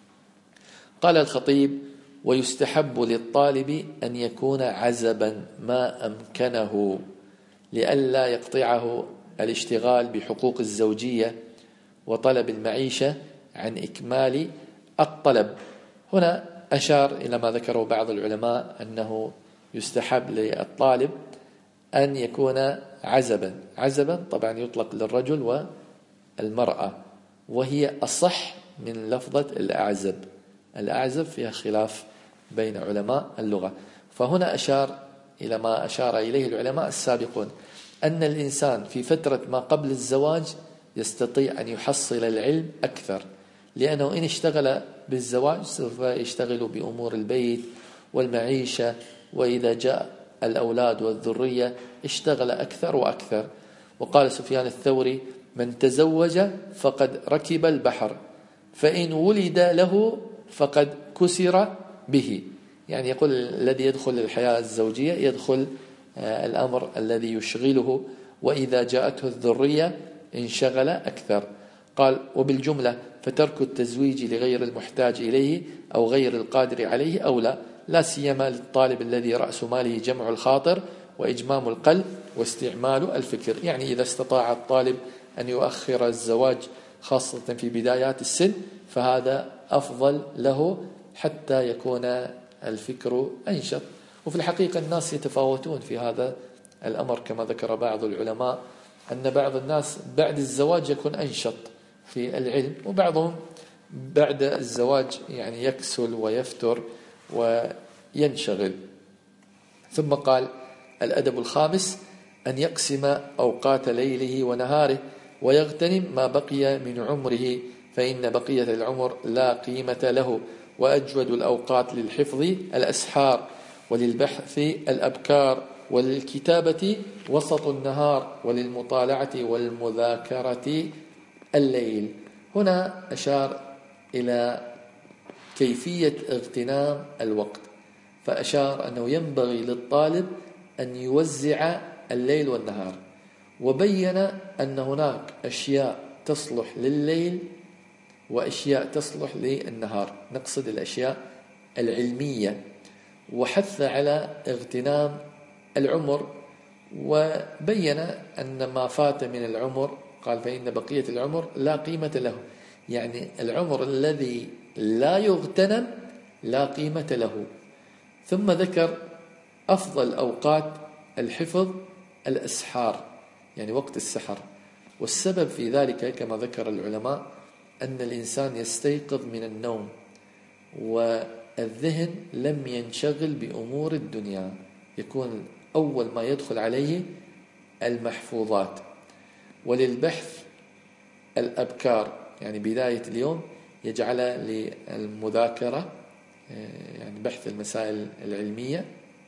S2: قال الخطيب ويستحب للطالب أن يكون عزبا ما أمكنه لئلا يقطعه الاشتغال بحقوق الزوجية وطلب المعيشة عن إكمال الطلب. هنا أشار إلى ما ذكره بعض العلماء أنه يستحب للطالب أن يكون عزبا. عزبا طبعا يطلق للرجل والمرأة، وهي أصح من لفظة الأعزب. الأعزب فيها خلاف بين علماء اللغة، فهنا أشار إلى ما أشار إليه العلماء السابقون أن الإنسان في فترة ما قبل الزواج يستطيع أن يحصل العلم أكثر، لأنه إن اشتغل بالزواج سوف يشتغل بأمور البيت والمعيشة، وإذا جاء الأولاد والذرية اشتغل أكثر وأكثر. وقال سفيان الثوري من تزوج فقد ركب البحر فإن ولد له فقد كسر به. يعني يقول الذي يدخل الحياة الزوجية يدخل الأمر الذي يشغله، وإذا جاءته الذرية انشغل أكثر. قال وبالجملة فترك التزويج لغير المحتاج إليه أو غير القادر عليه أولى، لا سيما للطالب الذي رأس ماله جمع الخاطر وإجمام القلب واستعمال الفكر. يعني إذا استطاع الطالب أن يؤخر الزواج خاصة في بدايات السن فهذا أفضل له حتى يكون الفكر أنشط. وفي الحقيقة الناس يتفاوتون في هذا الأمر، كما ذكر بعض العلماء أن بعض الناس بعد الزواج يكون أنشط في العلم، وبعضهم بعد الزواج يعني يكسل ويفتر وينشغل. ثم قال الأدب الخامس أن يقسم أوقات ليله ونهاره ويغتنم ما بقي من عمره، فإن بقية العمر لا قيمة له، وأجود الأوقات للحفظ الأسحار، وللبحث الأبكار، وللكتابة وسط النهار، وللمطالعة والمذاكرة الليل. هنا أشار إلى كيفية اغتنام الوقت، فأشار أنه ينبغي للطالب أن يوزع الليل والنهار، وبين أن هناك أشياء تصلح لليل وأشياء تصلح للنهار، نقصد الأشياء العلمية، وحث على اغتنام العمر، وبين أن ما فات من العمر قال فإن بقية العمر لا قيمة له، يعني العمر الذي لا يغتنم لا قيمة له. ثم ذكر أفضل أوقات الحفظ الأسحار، يعني وقت السحر، والسبب في ذلك كما ذكر العلماء أن الإنسان يستيقظ من النوم والذهن لم ينشغل بأمور الدنيا، يكون أول ما يدخل عليه المحفوظات. وللبحث الأبكار، يعني بداية اليوم يجعل للمذاكرة، يعني بحث المسائل العلمية،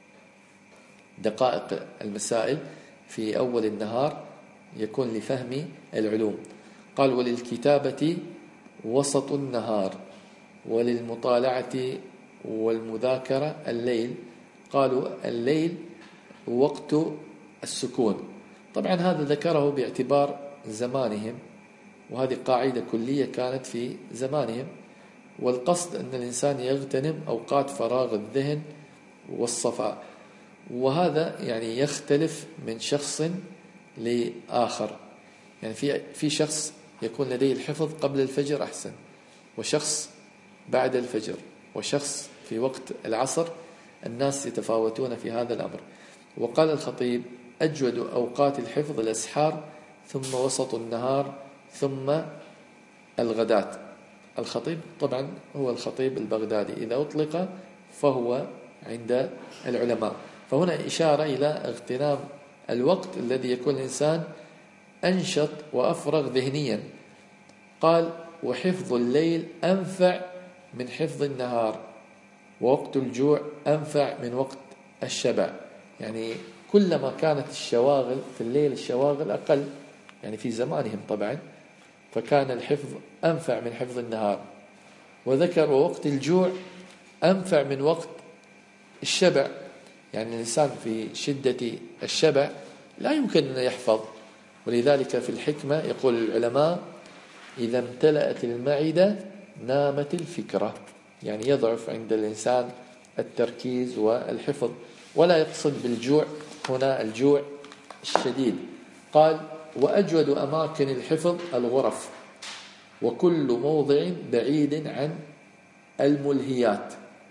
S2: دقائق المسائل في أول النهار يكون لفهم العلوم. قال وللكتابة وسط النهار، وللمطالعة والمذاكرة الليل. قالوا الليل وقت السكون، طبعا هذا ذكره باعتبار زمانهم، وهذه قاعدة كلية كانت في زمانهم، والقصد أن الإنسان يغتنم أوقات فراغ الذهن والصفاء. وهذا يعني يختلف من شخص لآخر، يعني في في شخص يكون لديه الحفظ قبل الفجر أحسن، وشخص بعد الفجر، وشخص في وقت العصر. الناس يتفاوتون في هذا الأمر. وقال الخطيب أجود أوقات الحفظ الأسحار، ثم وسط النهار، ثم الغداة. الخطيب طبعا هو الخطيب البغدادي، إذا أطلق فهو عند العلماء. فهنا إشارة إلى اغتنام الوقت الذي يكون الإنسان أنشط وأفرغ ذهنيا. قال: وحفظ الليل أنفع من حفظ النهار، ووقت الجوع أنفع من وقت الشبع. يعني كلما كانت الشواغل في الليل الشواغل أقل، يعني في زمانهم طبعا، فكان الحفظ أنفع من حفظ النهار. وذكر: ووقت الجوع أنفع من وقت الشبع، يعني الإنسان في شدة الشبع لا يمكن أن يحفظ. ولذلك في الحكمة يقول العلماء: إذا امتلأت المعدة نامت الفكرة، يعني يضعف عند الإنسان التركيز والحفظ. ولا يقصد بالجوع هنا الجوع الشديد. قال: وأجود أماكن الحفظ الغرف، وكل موضع بعيد عن الملهيات.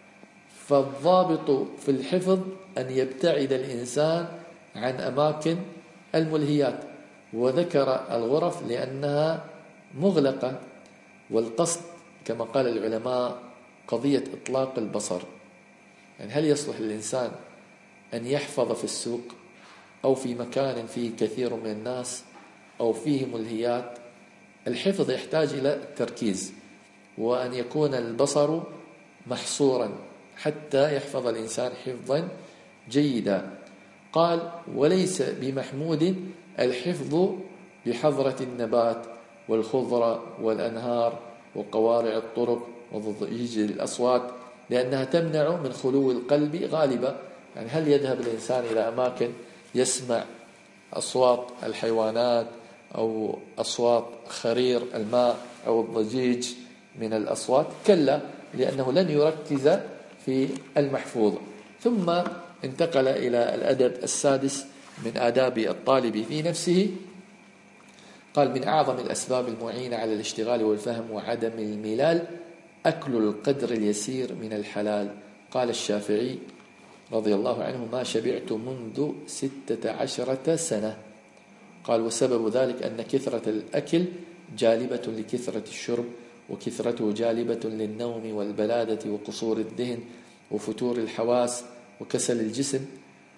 S2: فالضابط في الحفظ أن يبتعد الإنسان عن أماكن الملهيات. وذكر الغرف لأنها مغلقة، والقصد كما قال العلماء قضية إطلاق البصر. يعني هل يصلح الإنسان أن يحفظ في السوق أو في مكان فيه كثير من الناس أو فيه ملهيات؟ الحفظ يحتاج إلى التركيز، وأن يكون البصر محصورا حتى يحفظ الإنسان حفظا جيدا. قال: وليس بمحمود الحفظ بحضرة النبات والخضرة والأنهار وقوارع الطرق وضجيج الأصوات، لأنها تمنع من خلو القلب غالبا. يعني هل يذهب الإنسان إلى أماكن يسمع أصوات الحيوانات أو أصوات خرير الماء أو الضجيج من الأصوات؟ كلا، لأنه لن يركز في المحفوظ. ثم انتقل إلى الأدب السادس من آداب الطالب في نفسه. قال: من أعظم الأسباب المعينة على الاشتغال والفهم وعدم الملال أكل القدر اليسير من الحلال. قال الشافعي رضي الله عنه: ما شبعت منذ ستة عشرة سنة. قال: وسبب ذلك أن كثرة الأكل جالبة لكثرة الشرب، وكثرته جالبة للنوم والبلادة وقصور الذهن وفتور الحواس وكسل الجسم.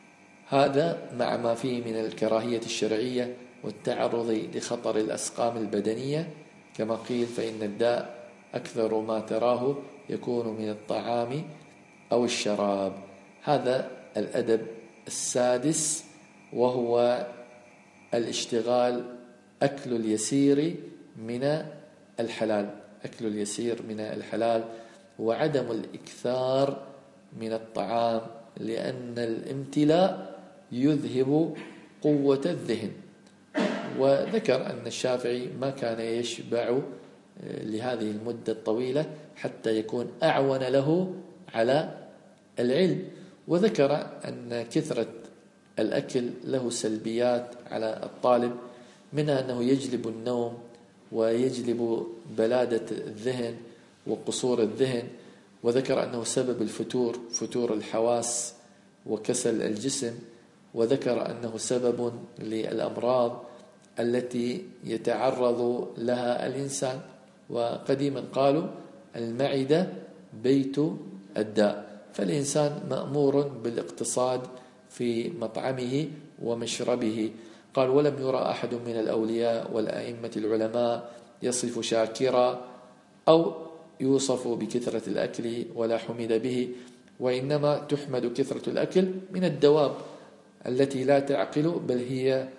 S2: هذا مع ما فيه من الكراهية الشرعية والتعرض لخطر الأسقام البدنية، كما قيل: فإن الداء أكثر ما تراه يكون من الطعام أو الشراب. هذا الأدب السادس، وهو الاشتغال، أكل اليسير من الحلال، أكل اليسير من الحلال، وعدم الإكثار من الطعام، لأن الامتلاء يذهب قوة الذهن. وذكر أن الشافعي ما كان يشبع لهذه المدة الطويلة حتى يكون أعون له على العلم. وذكر أن كثرة الأكل له سلبيات على الطالب، منها أنه يجلب النوم ويجلب بلادة الذهن وقصور الذهن. وذكر أنه سبب الفتور، فتور الحواس وكسل الجسم. وذكر أنه سبب للأمراض التي يتعرض لها الإنسان. وقديما قالوا: المعدة بيت الداء. فالإنسان مأمور بالاقتصاد في مطعمه ومشربه. قال: ولم يرى أحد من الأولياء والأئمة العلماء يصف شاكرا أو يوصف بكثرة الأكل ولا حمد به، وإنما تحمد كثرة الأكل من الدواب التي لا تعقل، بل هي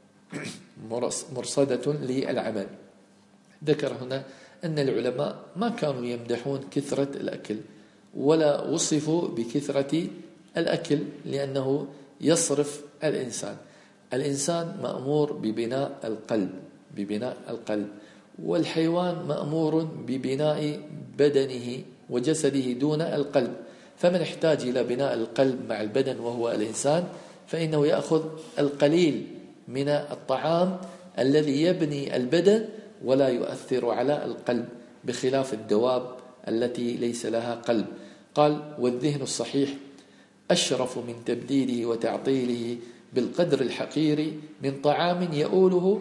S2: مرصدة للعمل. ذكر هنا أن العلماء ما كانوا يمدحون كثرة الأكل ولا وصفوا بكثرة الأكل، لأنه يصرف الإنسان. الإنسان مأمور ببناء القلب، ببناء القلب، والحيوان مأمور ببناء بدنه وجسده دون القلب. فمن احتاج إلى بناء القلب مع البدن وهو الإنسان، فإنه يأخذ القليل من الطعام الذي يبني البدن ولا يؤثر على القلب، بخلاف الدواب التي ليس لها قلب. قال: والذهن الصحيح أشرف من تبديله وتعطيله بالقدر الحقير من طعام يؤوله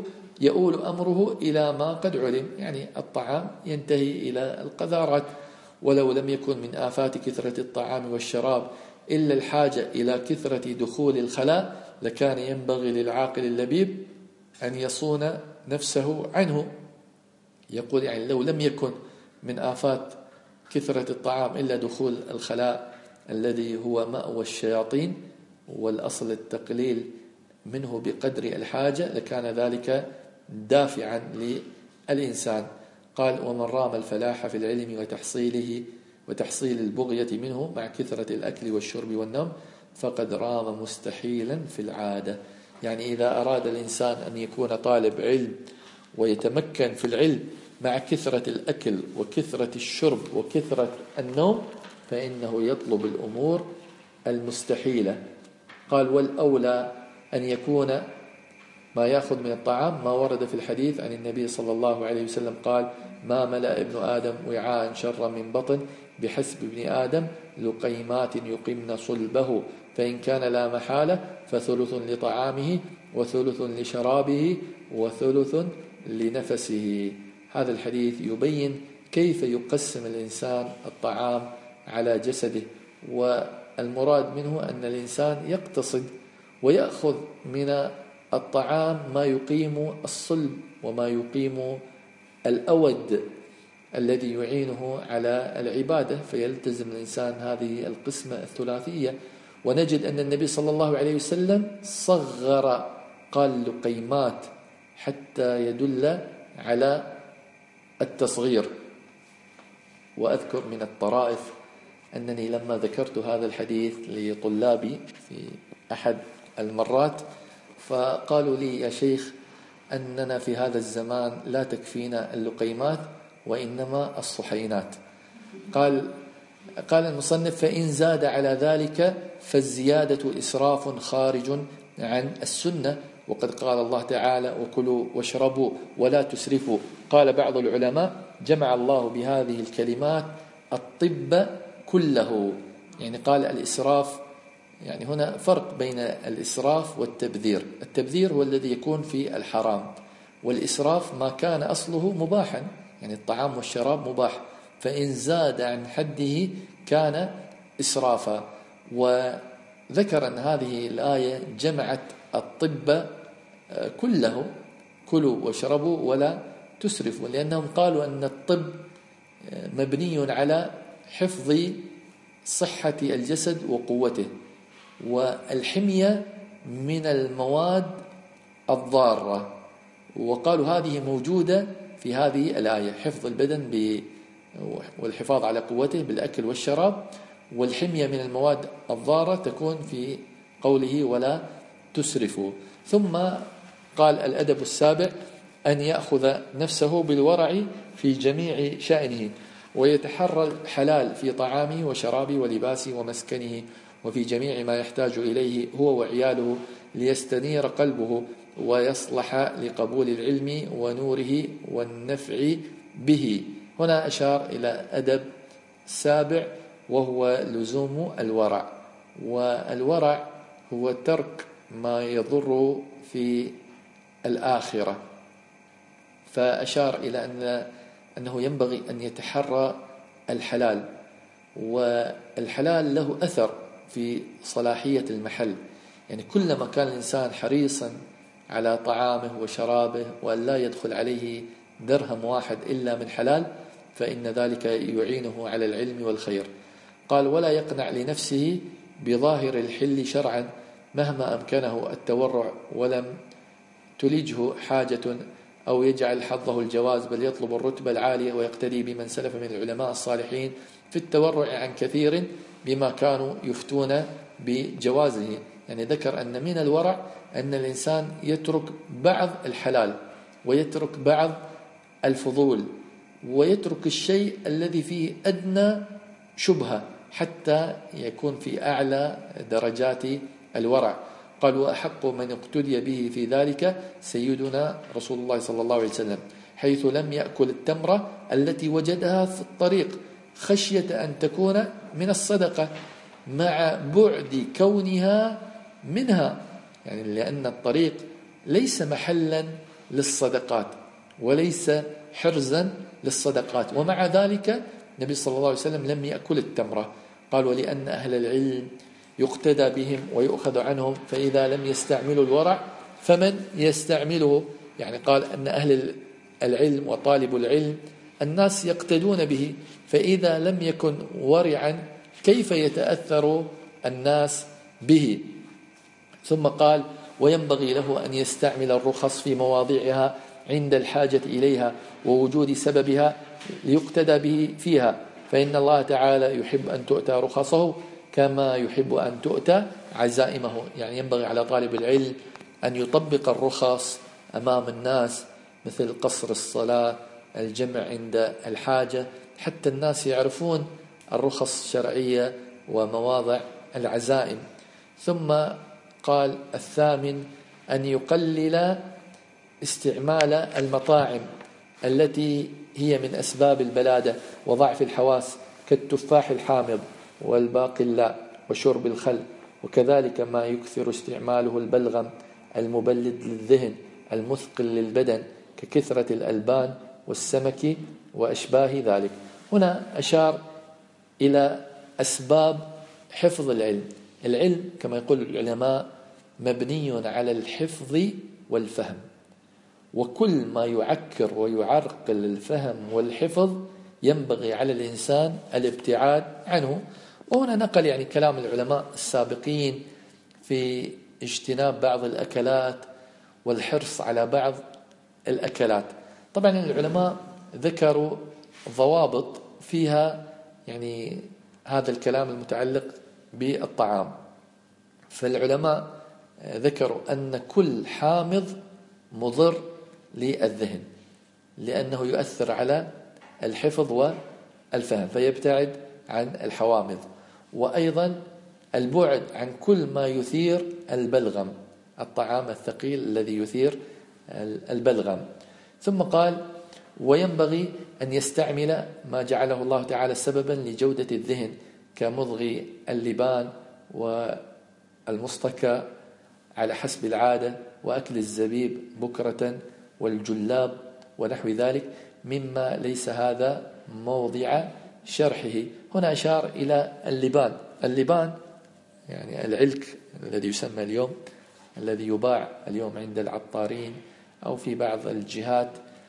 S2: يؤول أمره إلى ما قد علم، يعني الطعام ينتهي إلى القذارات. ولو لم يكن من آفات كثرة الطعام والشراب إلا الحاجة إلى كثرة دخول الخلاء لكان ينبغي للعاقل اللبيب أن يصون نفسه عنه. يقول يعني لو لم يكن من آفات كثرة الطعام إلا دخول الخلاء الذي هو مأوى الشياطين، والأصل التقليل منه بقدر الحاجة، لكان ذلك دافعا للإنسان. قال: ومن رام الفلاح في العلم وتحصيله وتحصيل البغية منه مع كثرة الأكل والشرب والنوم فقد رام مستحيلا في العادة. يعني إذا أراد الإنسان أن يكون طالب علم ويتمكن في العلم مع كثرة الأكل وكثرة الشرب وكثرة النوم فإنه يطلب الأمور المستحيلة. قال: والأولى أن يكون ما يأخذ من الطعام ما ورد في الحديث عن النبي صلى الله عليه وسلم قال: ما ملأ ابن آدم وعاء شرا من بطن بحسب ابن آدم لقيمات يقمن صلبه، فإن كان لا محالة فثلث لطعامه وثلث لشرابه وثلث لنفسه. هذا الحديث يبين كيف يقسم الإنسان الطعام على جسده، والمراد منه أن الإنسان يقتصد ويأخذ من الطعام ما يقيم الصلب وما يقيم الأود الذي يعينه على العبادة، فيلتزم الإنسان هذه القسمة الثلاثية. ونجد أن النبي صلى الله عليه وسلم صغر، قال لقيمات حتى يدل على التصغير. وأذكر من الطرائف أنني لما ذكرت هذا الحديث لطلابي في أحد المرات فقالوا لي: يا شيخ، أننا في هذا الزمان لا تكفينا اللقيمات وإنما الصحينات. قال قال المصنف: فإن زاد على ذلك فالزيادة إسراف خارج عن السنة، وقد قال الله تعالى: وكلوا واشربوا ولا تسرفوا. قال بعض العلماء: جمع الله بهذه الكلمات الطب كله، يعني قال الإسراف، يعني هنا فرق بين الإسراف والتبذير. التبذير هو الذي يكون في الحرام، والإسراف ما كان أصله مباحا، يعني الطعام والشراب مباح، فإن زاد عن حده كان إسرافا. وذكر أن هذه الآية جمعت الطب كله، كلوا واشربوا ولا تسرفوا، لأنهم قالوا أن الطب مبني على حفظ صحة الجسد وقوته، والحمية من المواد الضارة، وقالوا هذه موجودة في هذه الآية: حفظ البدن والحفاظ على قوته بالأكل والشراب، والحمية من المواد الضارة تكون في قوله ولا تسرفوا. ثم قال: الأدب السابع أن يأخذ نفسه بالورع في جميع شأنه، ويتحرى الحلال في طعامه وشرابه ولباسه ومسكنه وفي جميع ما يحتاج إليه هو وعياله، ليستنير قلبه ويصلح لقبول العلم ونوره والنفع به. هنا أشار إلى أدب سابع وهو لزوم الورع، والورع هو ترك ما يضر في الآخرة. فأشار إلى أن أنه ينبغي أن يتحرى الحلال، والحلال له أثر في صلاحية المحل، يعني كلما كان الإنسان حريصا على طعامه وشرابه وأن لا يدخل عليه درهم واحد إلا من حلال فإن ذلك يعينه على العلم والخير. قال: ولا يقنع لنفسه بظاهر الحل شرعا مهما أمكنه التورع ولم تلجه حاجة أو يجعل حظه الجواز، بل يطلب الرتبة العالية ويقتدي بمن سلف من العلماء الصالحين في التورع عن كثير بما كانوا يفتون بجوازه. يعني ذكر أن من الورع أن الإنسان يترك بعض الحلال ويترك بعض الفضول ويترك الشيء الذي فيه أدنى شبهة حتى يكون في أعلى درجات الورع. قال: وأحق من اقتدي به في ذلك سيدنا رسول الله صلى الله عليه وسلم، حيث لم يأكل التمرة التي وجدها في الطريق خشية أن تكون من الصدقة مع بعد كونها منها، يعني لأن الطريق ليس محلا للصدقات وليس حرزا للصدقات. ومع ذلك النبي صلى الله عليه وسلم لم يأكل التمرة، قال ولأن أهل العلم يقتدى بهم ويؤخذ عنهم، فإذا لم يستعملوا الورع فمن يستعمله؟ يعني قال أن أهل العلم وطالب العلم الناس يقتدون به، فإذا لم يكن ورعا كيف يتأثر الناس به؟ ثم قال وينبغي له أن يستعمل الرخص في مواضعها عند الحاجة إليها ووجود سببها ليقتدى به فيها، فإن الله تعالى يحب أن تؤتى رخصه كما يحب أن تؤتى عزائمه. يعني ينبغي على طالب العلم أن يطبق الرخص أمام الناس، مثل قصر الصلاة، الجمع عند الحاجة، حتى الناس يعرفون الرخص الشرعية ومواضع العزائم. ثم قال الثامن أن يقلل استعمال المطاعم التي هي من أسباب البلادة وضعف الحواس كالتفاح الحامض والباقلاء وشرب الخل، وكذلك ما يكثر استعماله البلغم المبلد للذهن المثقل للبدن ككثرة الألبان والسمك وأشباه ذلك. هنا أشار إلى أسباب حفظ العلم. العلم كما يقول العلماء مبني على الحفظ والفهم، وكل ما يعكر ويعرقل الفهم والحفظ ينبغي على الإنسان الابتعاد عنه. وهنا نقل يعني كلام العلماء السابقين في اجتناب بعض الأكلات والحرص على بعض الأكلات. طبعا العلماء ذكروا ضوابط فيها يعني هذا الكلام المتعلق بالطعام. فالعلماء ذكروا أن كل حامض مضر للذهن لأنه يؤثر على الحفظ والفهم فيبتعد عن الحوامض، وأيضا البعد عن كل ما يثير البلغم، الطعام الثقيل الذي يثير البلغم. ثم قال وينبغي أن يستعمل ما جعله الله تعالى سببا لجودة الذهن كمضغ اللبان والمصطكى على حسب العادة، وأكل الزبيب بكرة والجلاب ونحو ذلك مما ليس هذا موضع شرحه. هنا أشار إلى اللبان. اللبان يعني العلك الذي يسمى اليوم، الذي يباع اليوم عند العطارين أو في بعض الجهات،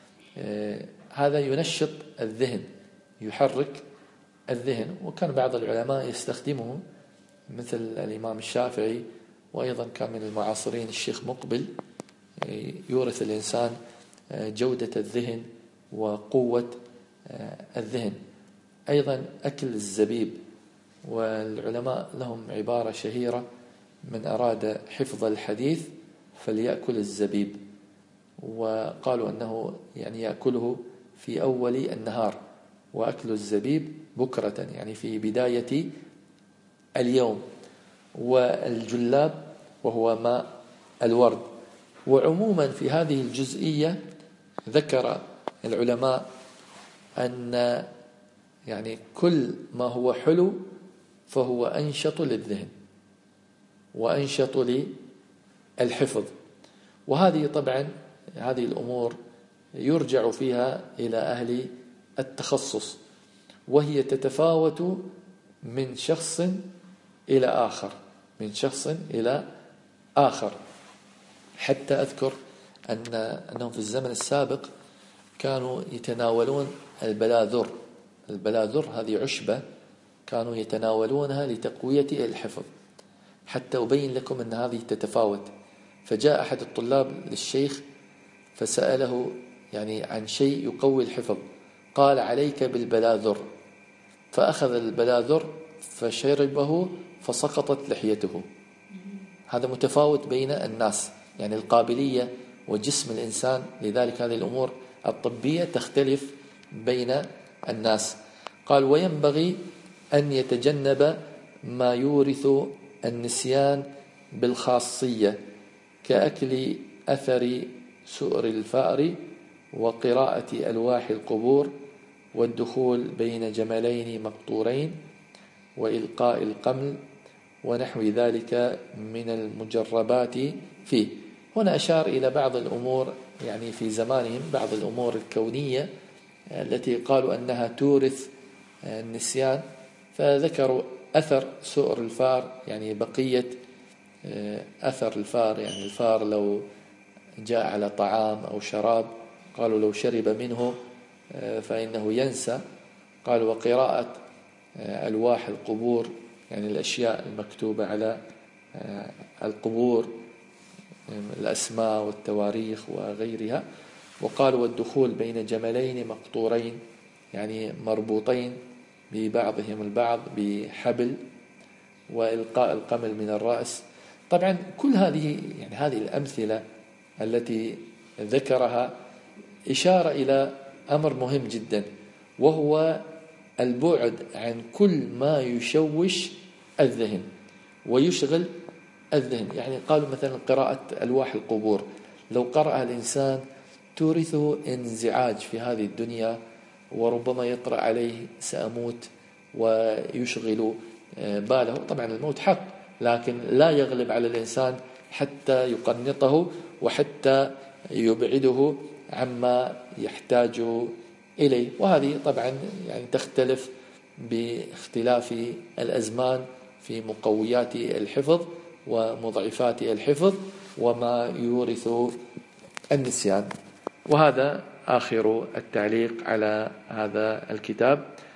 S2: هذا ينشط الذهن، يحرك الذهن. وكان بعض العلماء يستخدمه مثل الإمام الشافعي، وأيضا كان من المعاصرين الشيخ مقبل، يورث الإنسان جودة الذهن وقوة الذهن. أيضا أكل الزبيب، والعلماء لهم عبارة شهيرة: من أراد حفظ الحديث فليأكل الزبيب، وقالوا أنه يعني يأكله في أول النهار، وأكل الزبيب بكرة يعني في بداية اليوم، والجلاب وهو ماء الورد. وعموما في هذه الجزئية ذكر العلماء أن يعني كل ما هو حلو فهو أنشط للذهن وأنشط للحفظ. وهذه طبعا هذه الأمور يرجع فيها إلى أهل التخصص، وهي تتفاوت من شخص إلى آخر من شخص إلى آخر. حتى أذكر أن أنهم في الزمن السابق كانوا يتناولون البلاذر. البلاذر هذه عشبة كانوا يتناولونها لتقوية الحفظ. حتى أبين لكم أن هذه تتفاوت. فجاء أحد الطلاب للشيخ فسأله يعني عن شيء يقوي الحفظ، قال عليك بالبلاذر، فأخذ البلاذر فشربه فسقطت لحيته. هذا متفاوت بين الناس، يعني القابلية وجسم الإنسان، لذلك هذه الأمور الطبية تختلف بين الناس. قال وينبغي أن يتجنب ما يورث النسيان بالخاصية كأكل أثر سؤر الفأر وقراءة ألواح القبور والدخول بين جملين مقطورين وإلقاء القمل ونحو ذلك من المجربات فيه. هنا أشار إلى بعض الأمور يعني في زمانهم بعض الأمور الكونية التي قالوا أنها تورث النسيان، فذكروا أثر سؤر الفار، يعني بقية أثر الفار، يعني الفار لو جاء على طعام أو شراب قالوا لو شرب منه فإنه ينسى. قالوا وقراءة ألواح القبور، يعني الأشياء المكتوبة على القبور، الأسماء والتواريخ وغيرها. وقالوا والدخول بين جملين مقطورين، يعني مربوطين ببعضهم البعض بحبل، وإلقاء القمل من الرأس. طبعا كل هذه يعني هذه الأمثلة التي ذكرها إشارة إلى أمر مهم جدا، وهو البعد عن كل ما يشوش الذهن ويشغل الذهن. يعني قالوا مثلا قراءة ألواح القبور لو قرأها الإنسان تورثه انزعاج في هذه الدنيا، وربما يطرأ عليه سأموت ويشغل باله. طبعا الموت حق، لكن لا يغلب على الإنسان حتى يقنطه وحتى يبعده عما يحتاج إليه. وهذه طبعا يعني تختلف باختلاف الأزمان في مقويات الحفظ ومضعفات الحفظ وما يورث النسيان. وهذا آخر التعليق على هذا الكتاب.